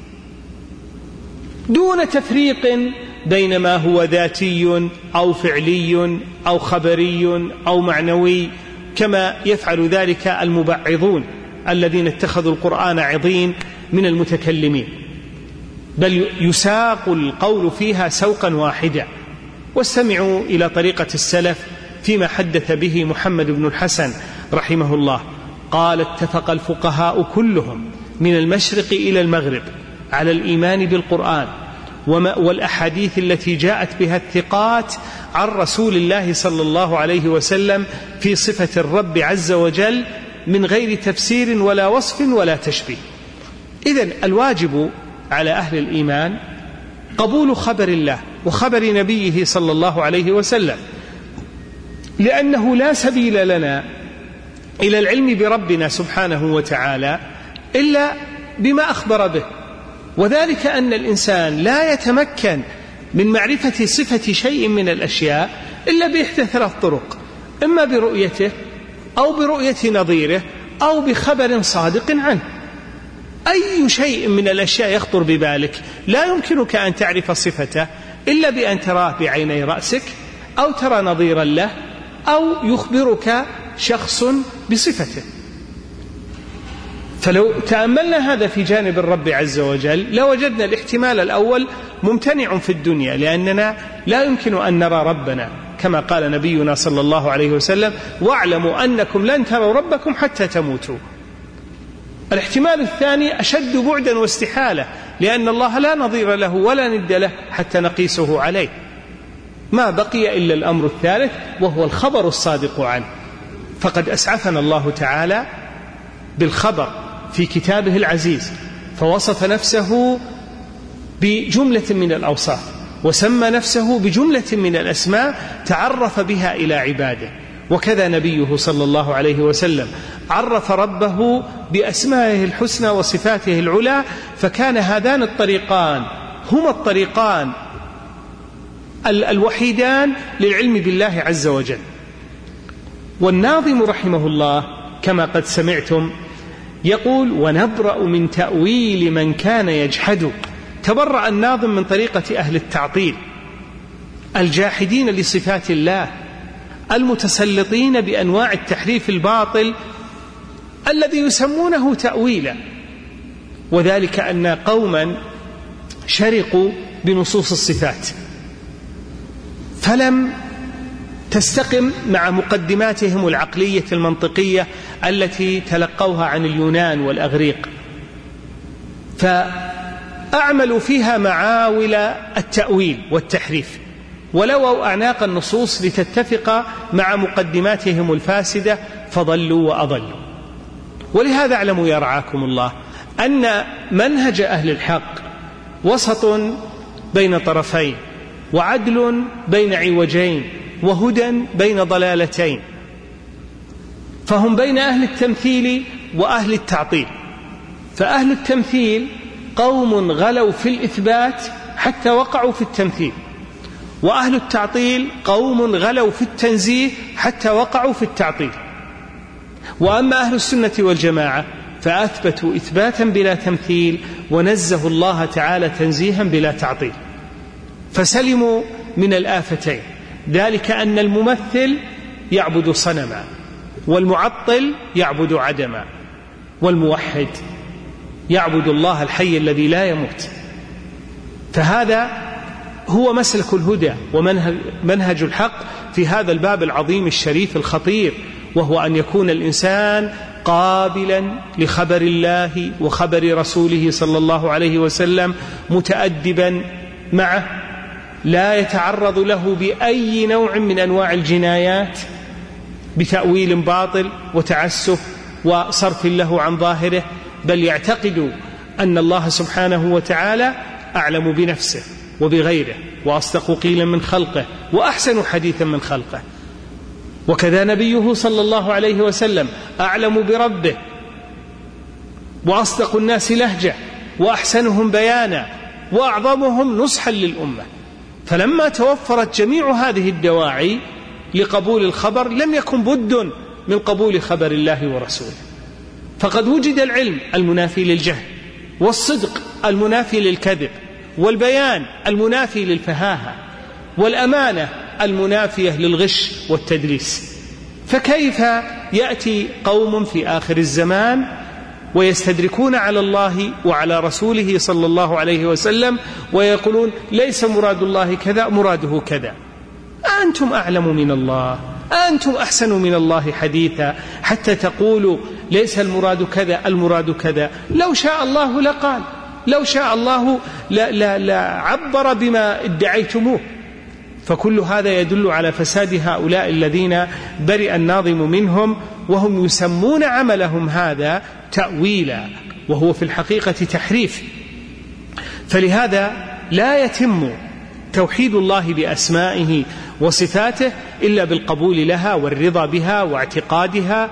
دون تفريق بين ما هو ذاتي أو فعلي أو خبري أو معنوي، كما يفعل ذلك المبعضون الذين اتخذوا القرآن عضين من المتكلمين، بل يساق القول فيها سوقا واحدا. واستمعوا إلى طريقة السلف فيما حدث به محمد بن الحسن رحمه الله، قال: اتفق الفقهاء كلهم من المشرق إلى المغرب على الإيمان بالقرآن والأحاديث التي جاءت بها الثقات عن رسول الله صلى الله عليه وسلم في صفة الرب عز وجل من غير تفسير ولا وصف ولا تشبيه. إذن الواجب على أهل الإيمان قبول خبر الله وخبر نبيه صلى الله عليه وسلم، لأنه لا سبيل لنا إلى العلم بربنا سبحانه وتعالى إلا بما أخبر به، وذلك أن الإنسان لا يتمكن من معرفة صفة شيء من الأشياء إلا بإحدى ثلاث طرق: إما برؤيته أو برؤية نظيره أو بخبر صادق عنه. أي شيء من الأشياء يخطر ببالك لا يمكنك أن تعرف صفته إلا بأن تراه بعيني رأسك أو ترى نظيرا له، أو يخبرك شخص بصفته. فلو تأملنا هذا في جانب الرب عز وجل لوجدنا الاحتمال الأول ممتنع في الدنيا، لأننا لا يمكن أن نرى ربنا كما قال نبينا صلى الله عليه وسلم: واعلموا أنكم لن تروا ربكم حتى تموتوا. الاحتمال الثاني أشد بعدا واستحالة، لأن الله لا نظير له ولا ند له حتى نقيسه عليه. ما بقي إلا الأمر الثالث، وهو الخبر الصادق عنه. فقد أسعفنا الله تعالى بالخبر في كتابه العزيز، فوصف نفسه بجملة من الأوصاف، وسمى نفسه بجملة من الأسماء تعرف بها إلى عباده. وكذا نبيه صلى الله عليه وسلم عرف ربه بأسمائه الحسنى وصفاته العلى، فكان هذان الطريقان هما الطريقان الوحيدان للعلم بالله عز وجل. والناظم رحمه الله كما قد سمعتم يقول: ونبرأ من تأويل من كان يجحد. تبرأ الناظم من طريقة أهل التعطيل الجاحدين لصفات الله، المتسلطين بأنواع التحريف الباطل الذي يسمونه تأويلا. وذلك أن قوما شرقوا بنصوص الصفات فلم تستقم مع مقدماتهم العقلية المنطقية التي تلقوها عن اليونان والأغريق، فأعملوا فيها معاول التأويل والتحريف، ولووا أعناق النصوص لتتفق مع مقدماتهم الفاسدة، فضلوا وأضلوا. ولهذا اعلموا يا رعاكم الله أن منهج أهل الحق وسط بين طرفين، وعدل بين عوجين، وهدى بين ضلالتين. فهم بين أهل التمثيل وأهل التعطيل. فأهل التمثيل قوم غلوا في الإثبات حتى وقعوا في التمثيل، وأهل التعطيل قوم غلوا في التنزيه حتى وقعوا في التعطيل. وأما أهل السنة والجماعة فأثبتوا إثباتا بلا تمثيل، ونزهوا الله تعالى تنزيها بلا تعطيل، فسلموا من الآفتين. ذلك أن الممثل يعبد صنما، والمعطل يعبد عدما، والموحد يعبد الله الحي الذي لا يموت. فهذا هو مسلك الهدى ومنهج الحق في هذا الباب العظيم الشريف الخطير، وهو أن يكون الإنسان قابلا لخبر الله وخبر رسوله صلى الله عليه وسلم، متأدبا معه، لا يتعرض له بأي نوع من أنواع الجنايات بتأويل باطل وتعسف وصرف له عن ظاهره، بل يعتقد أن الله سبحانه وتعالى أعلم بنفسه وبغيره، وأصدق قيلا من خلقه، وأحسن حديثا من خلقه. وكذا نبيه صلى الله عليه وسلم أعلم بربه، وأصدق الناس لهجة، وأحسنهم بيانا، وأعظمهم نصحا للأمة. فلما توفرت جميع هذه الدواعي لقبول الخبر لم يكن بد من قبول خبر الله ورسوله. فقد وجد العلم المنافي للجهل، والصدق المنافي للكذب، والبيان المنافي للفهاهة، والأمانة المنافية للغش والتدليس. فكيف يأتي قوم في آخر الزمان ويستدركون على الله وعلى رسوله صلى الله عليه وسلم ويقولون ليس مراد الله كذا، مراده كذا؟ أنتم أعلم من الله، أنتم أحسن من الله حديثا، حتى تقولوا ليس المراد كذا المراد كذا. لو شاء الله لقال، لو شاء الله لا, لا, لا عبر بما ادعيتموه. فكل هذا يدل على فساد هؤلاء الذين برئ الناظم منهم، وهم يسمون عملهم هذا تأويلا، وهو في الحقيقة تحريف. فلهذا لا يتم توحيد الله بأسمائه وصفاته إلا بالقبول لها والرضا بها واعتقادها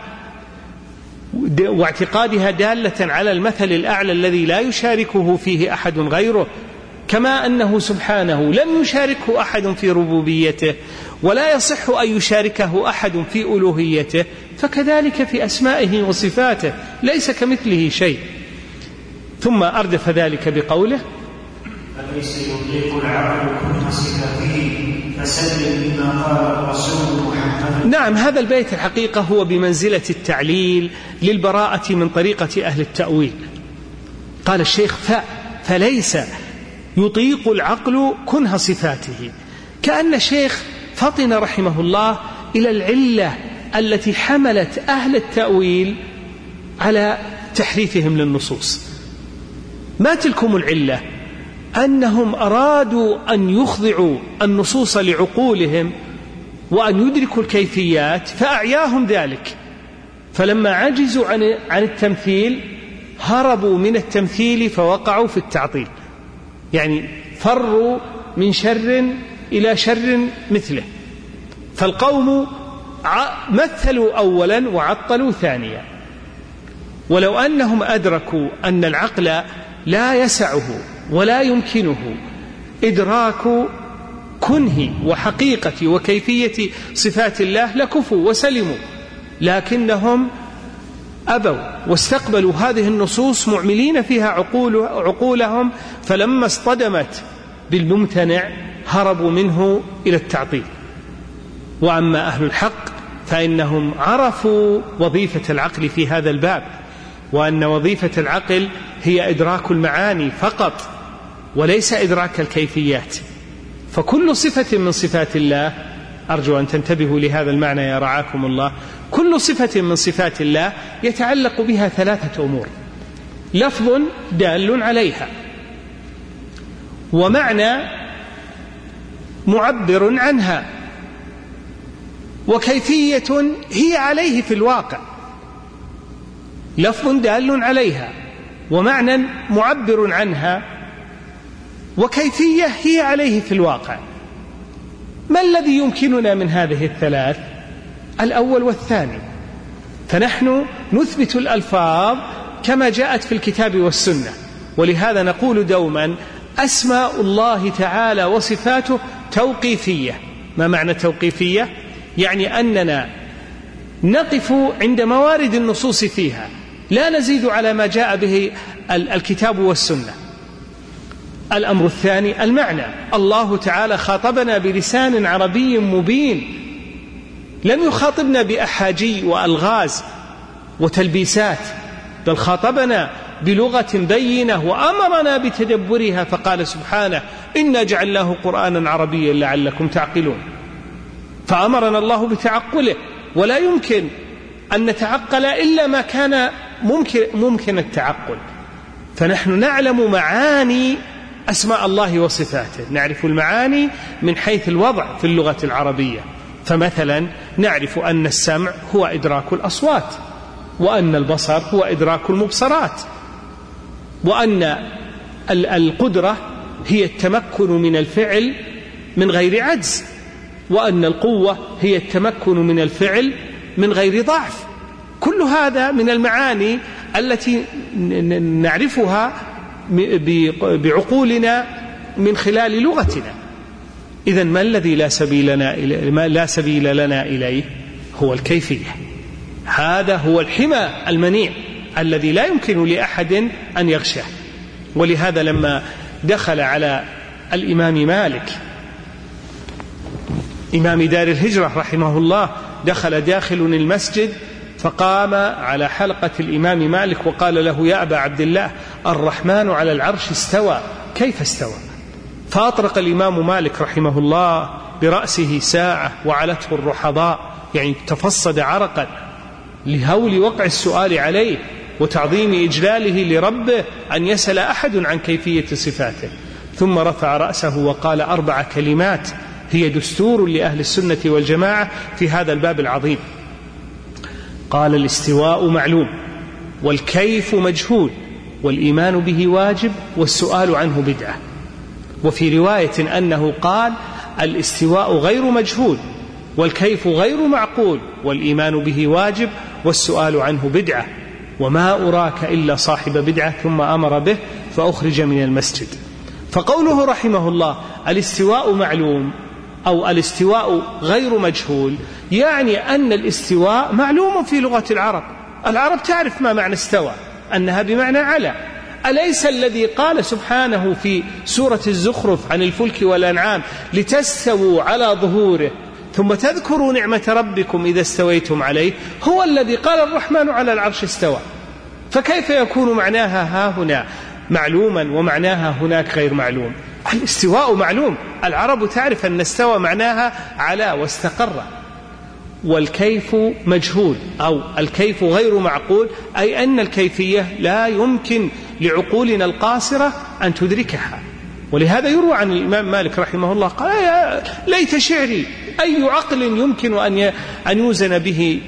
واعتقادها دالة على المثل الأعلى الذي لا يشاركه فيه أحد غيره، كما أنه سبحانه لم يشاركه أحد في ربوبيته، ولا يصح أن يشاركه أحد في ألوهيته، فكذلك في أسمائه وصفاته ليس كمثله شيء. ثم أردف ذلك بقوله: أليس يطلق العقل كل صفاته فسلم بما قال الرسول محمد. نعم، هذا البيت الحقيقة هو بمنزلة التعليل للبراءة من طريقة أهل التأويل. قال الشيخ ف... فليس يطيق العقل كنه صفاته، كأن الشيخ فطن رحمه الله إلى العلة التي حملت أهل التأويل على تحريفهم للنصوص. ما تلكم العلة؟ أنهم أرادوا أن يخضعوا النصوص لعقولهم وأن يدركوا الكيفيات فأعياهم ذلك، فلما عجزوا عن عن التمثيل هربوا من التمثيل فوقعوا في التعطيل، يعني فروا من شر إلى شر مثله. فالقوم مثلوا أولا وعطلوا ثانيا، ولو أنهم أدركوا أن العقل لا يسعه ولا يمكنه إدراك كنه وحقيقة وكيفية صفات الله لكفوا وسلموا، لكنهم أبوا واستقبلوا هذه النصوص معملين فيها عقول عقولهم، فلما اصطدمت بالممتنع هربوا منه إلى التعطيل. وأما أهل الحق فإنهم عرفوا وظيفة العقل في هذا الباب، وأن وظيفة العقل هي إدراك المعاني فقط وليس إدراك الكيفيات. فكل صفة من صفات الله، أرجو أن تنتبهوا لهذا المعنى يا رعاكم الله، كل صفة من صفات الله يتعلق بها ثلاثة أمور: لفظ دال عليها، ومعنى معبر عنها، وكيفية هي عليه في الواقع. لفظ دال عليها، ومعنى معبر عنها، وكيفية هي عليه في الواقع. ما الذي يمكننا من هذه الثلاث؟ الأول والثاني. فنحن نثبت الألفاظ كما جاءت في الكتاب والسنة، ولهذا نقول دوما أسماء الله تعالى وصفاته توقيفية. ما معنى توقيفية؟ يعني أننا نقف عند موارد النصوص فيها، لا نزيد على ما جاء به الكتاب والسنة. الأمر الثاني المعنى. الله تعالى خاطبنا بلسان عربي مبين، لم يخاطبنا بأحاجي وألغاز وتلبيسات، بل خاطبنا بلغة بينة وأمرنا بتدبرها، فقال سبحانه: إنا جعلناه قرآنا عربيا لعلكم تعقلون. فأمرنا الله بتعقله، ولا يمكن أن نتعقل إلا ما كان ممكن, ممكن التعقل. فنحن نعلم معاني أسماء الله وصفاته، نعرف المعاني من حيث الوضع في اللغة العربية. فمثلا نعرف أن السمع هو إدراك الأصوات، وأن البصر هو إدراك المبصرات، وأن القدرة هي التمكن من الفعل من غير عجز، وأن القوة هي التمكن من الفعل من غير ضعف. كل هذا من المعاني التي نعرفها بعقولنا من خلال لغتنا. إذن ما الذي لا سبيل لنا إليه؟ ما لا سبيل لنا إليه هو الكيفية. هذا هو الحمى المنيع الذي لا يمكن لأحد أن يغشه. ولهذا لما دخل على الإمام مالك إمام دار الهجرة رحمه الله، دخل داخل المسجد فقام على حلقة الإمام مالك وقال له: يا أبا عبد الله، الرحمن على العرش استوى، كيف استوى؟ فأطرق الإمام مالك رحمه الله برأسه ساعة وعلته الرحضاء، يعني تفصد عرقا لهول وقع السؤال عليه وتعظيم إجلاله لربه أن يسأل أحد عن كيفية صفاته. ثم رفع رأسه وقال أربع كلمات هي دستور لأهل السنة والجماعة في هذا الباب العظيم. قال: الاستواء معلوم، والكيف مجهول، والإيمان به واجب، والسؤال عنه بدعة. وفي رواية أنه قال: الاستواء غير مجهول، والكيف غير معقول، والإيمان به واجب، والسؤال عنه بدعة، وما أراك إلا صاحب بدعة. ثم أمر به فأخرج من المسجد. فقوله رحمه الله الاستواء معلوم أو الاستواء غير مجهول، يعني أن الاستواء معلوم في لغة العرب. العرب تعرف ما معنى استوى، أنها بمعنى على، أليس الذي قال سبحانه في سورة الزخرف عن الفلك والأنعام لتستووا على ظهوره ثم تذكروا نعمة ربكم إذا استويتم عليه، هو الذي قال الرحمن على العرش استوى. فكيف يكون معناها ها هنا معلوما ومعناها هناك غير معلوم؟ الاستواء معلوم، العرب تعرف أن استوى معناها على واستقر، والكيف مجهول أو الكيف غير معقول، أي أن الكيفية لا يمكن لعقولنا القاصرة أن تدركها. ولهذا يروى عن الإمام مالك رحمه الله قال يا ليت شعري أي عقل يمكن أن أن يوزن به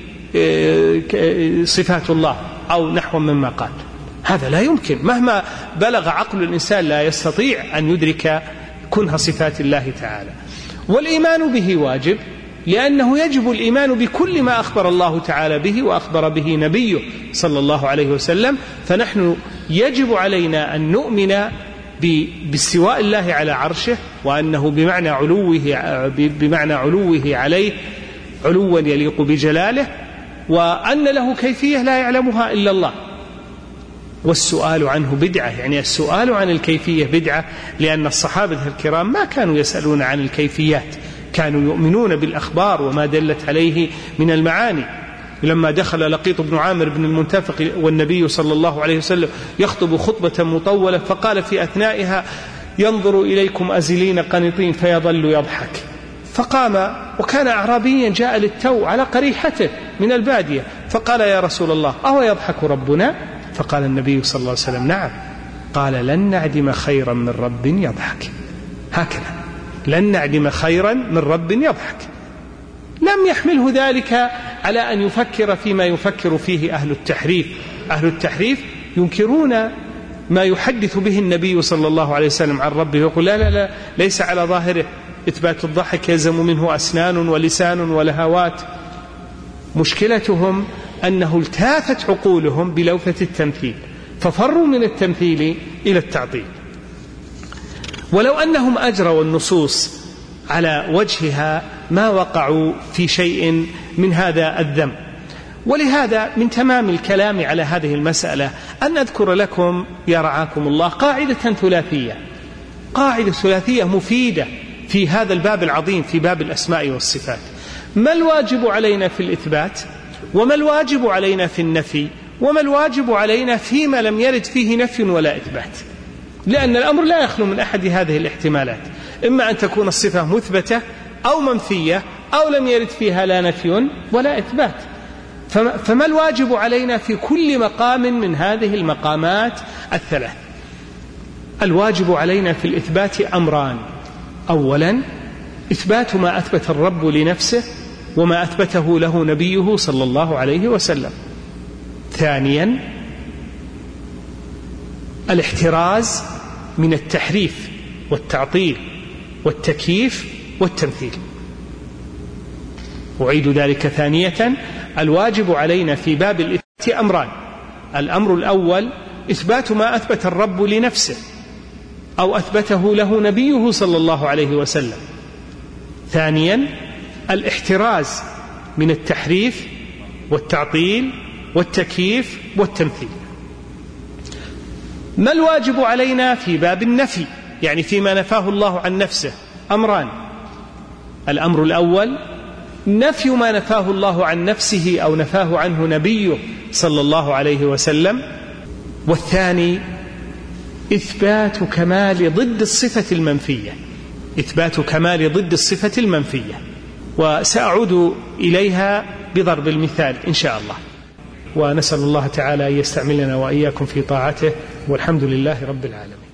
صفات الله أو نحو مما قال. هذا لا يمكن، مهما بلغ عقل الإنسان لا يستطيع أن يدرك كنه صفات الله تعالى. والإيمان به واجب، لأنه يجب الإيمان بكل ما أخبر الله تعالى به وأخبر به نبيه صلى الله عليه وسلم. فنحن يجب علينا أن نؤمن باستواء الله على عرشه، وأنه بمعنى علوه بمعنى علوه عليه علوا يليق بجلاله، وأن له كيفية لا يعلمها إلا الله. والسؤال عنه بدعة، يعني السؤال عن الكيفية بدعة، لأن الصحابة الكرام ما كانوا يسألون عن الكيفيات، كانوا يؤمنون بالأخبار وما دلت عليه من المعاني. لما دخل لقيط بن عامر بن المنتفق والنبي صلى الله عليه وسلم يخطب خطبة مطولة، فقال في أثنائها ينظر إليكم أزلين قنطين فيظل يضحك، فقام وكان أعرابيا جاء للتو على قريحته من البادية، فقال يا رسول الله أو يضحك ربنا؟ فقال النبي صلى الله عليه وسلم نعم. قال لن نعدم خيرا من رب يضحك، هكذا لن نعدم خيرا من رب يضحك. لم يحمله ذلك على أن يفكر فيما يفكر فيه أهل التحريف. أهل التحريف ينكرون ما يحدث به النبي صلى الله عليه وسلم عن ربه، ويقول لا لا لا ليس على ظاهره إثبات الضحك، يلزم منه أسنان ولسان ولهوات. مشكلتهم أنه التافت عقولهم بلوثة التمثيل، ففروا من التمثيل إلى التعطيل. ولو أنهم أجروا النصوص على وجهها ما وقعوا في شيء من هذا الذنب. ولهذا من تمام الكلام على هذه المسألة أن أذكر لكم يا رعاكم الله قاعدة ثلاثية، قاعدة ثلاثية مفيدة في هذا الباب العظيم، في باب الأسماء والصفات. ما الواجب علينا في الإثبات، وما الواجب علينا في النفي، وما الواجب علينا فيما لم يرد فيه نفي ولا إثبات. لأن الأمر لا يخلو من أحد هذه الاحتمالات، إما أن تكون الصفة مثبتة أو منفية أو لم يرد فيها لا نفي ولا إثبات. فما الواجب علينا في كل مقام من هذه المقامات الثلاث؟ الواجب علينا في الإثبات أمران: أولا إثبات ما أثبت الرب لنفسه وما أثبته له نبيه صلى الله عليه وسلم. ثانيا الاحتراز من التحريف والتعطيل والتكييف والتمثيل. أعيد ذلك ثانية: الواجب علينا في باب الإثبات أمران: الأمر الأول إثبات ما أثبت الرب لنفسه أو أثبته له نبيه صلى الله عليه وسلم. ثانيا الاحتراز من التحريف والتعطيل والتكييف والتمثيل. ما الواجب علينا في باب النفي، يعني فيما نفاه الله عن نفسه؟ أمران: الأمر الأول نفي ما نفاه الله عن نفسه أو نفاه عنه نبيه صلى الله عليه وسلم. والثاني إثبات كمال ضد الصفة المنفية، إثبات كمال ضد الصفة المنفية، وسأعود إليها بضرب المثال إن شاء الله. ونسأل الله تعالى أن يستعملنا وإياكم في طاعته، والحمد لله رب العالمين.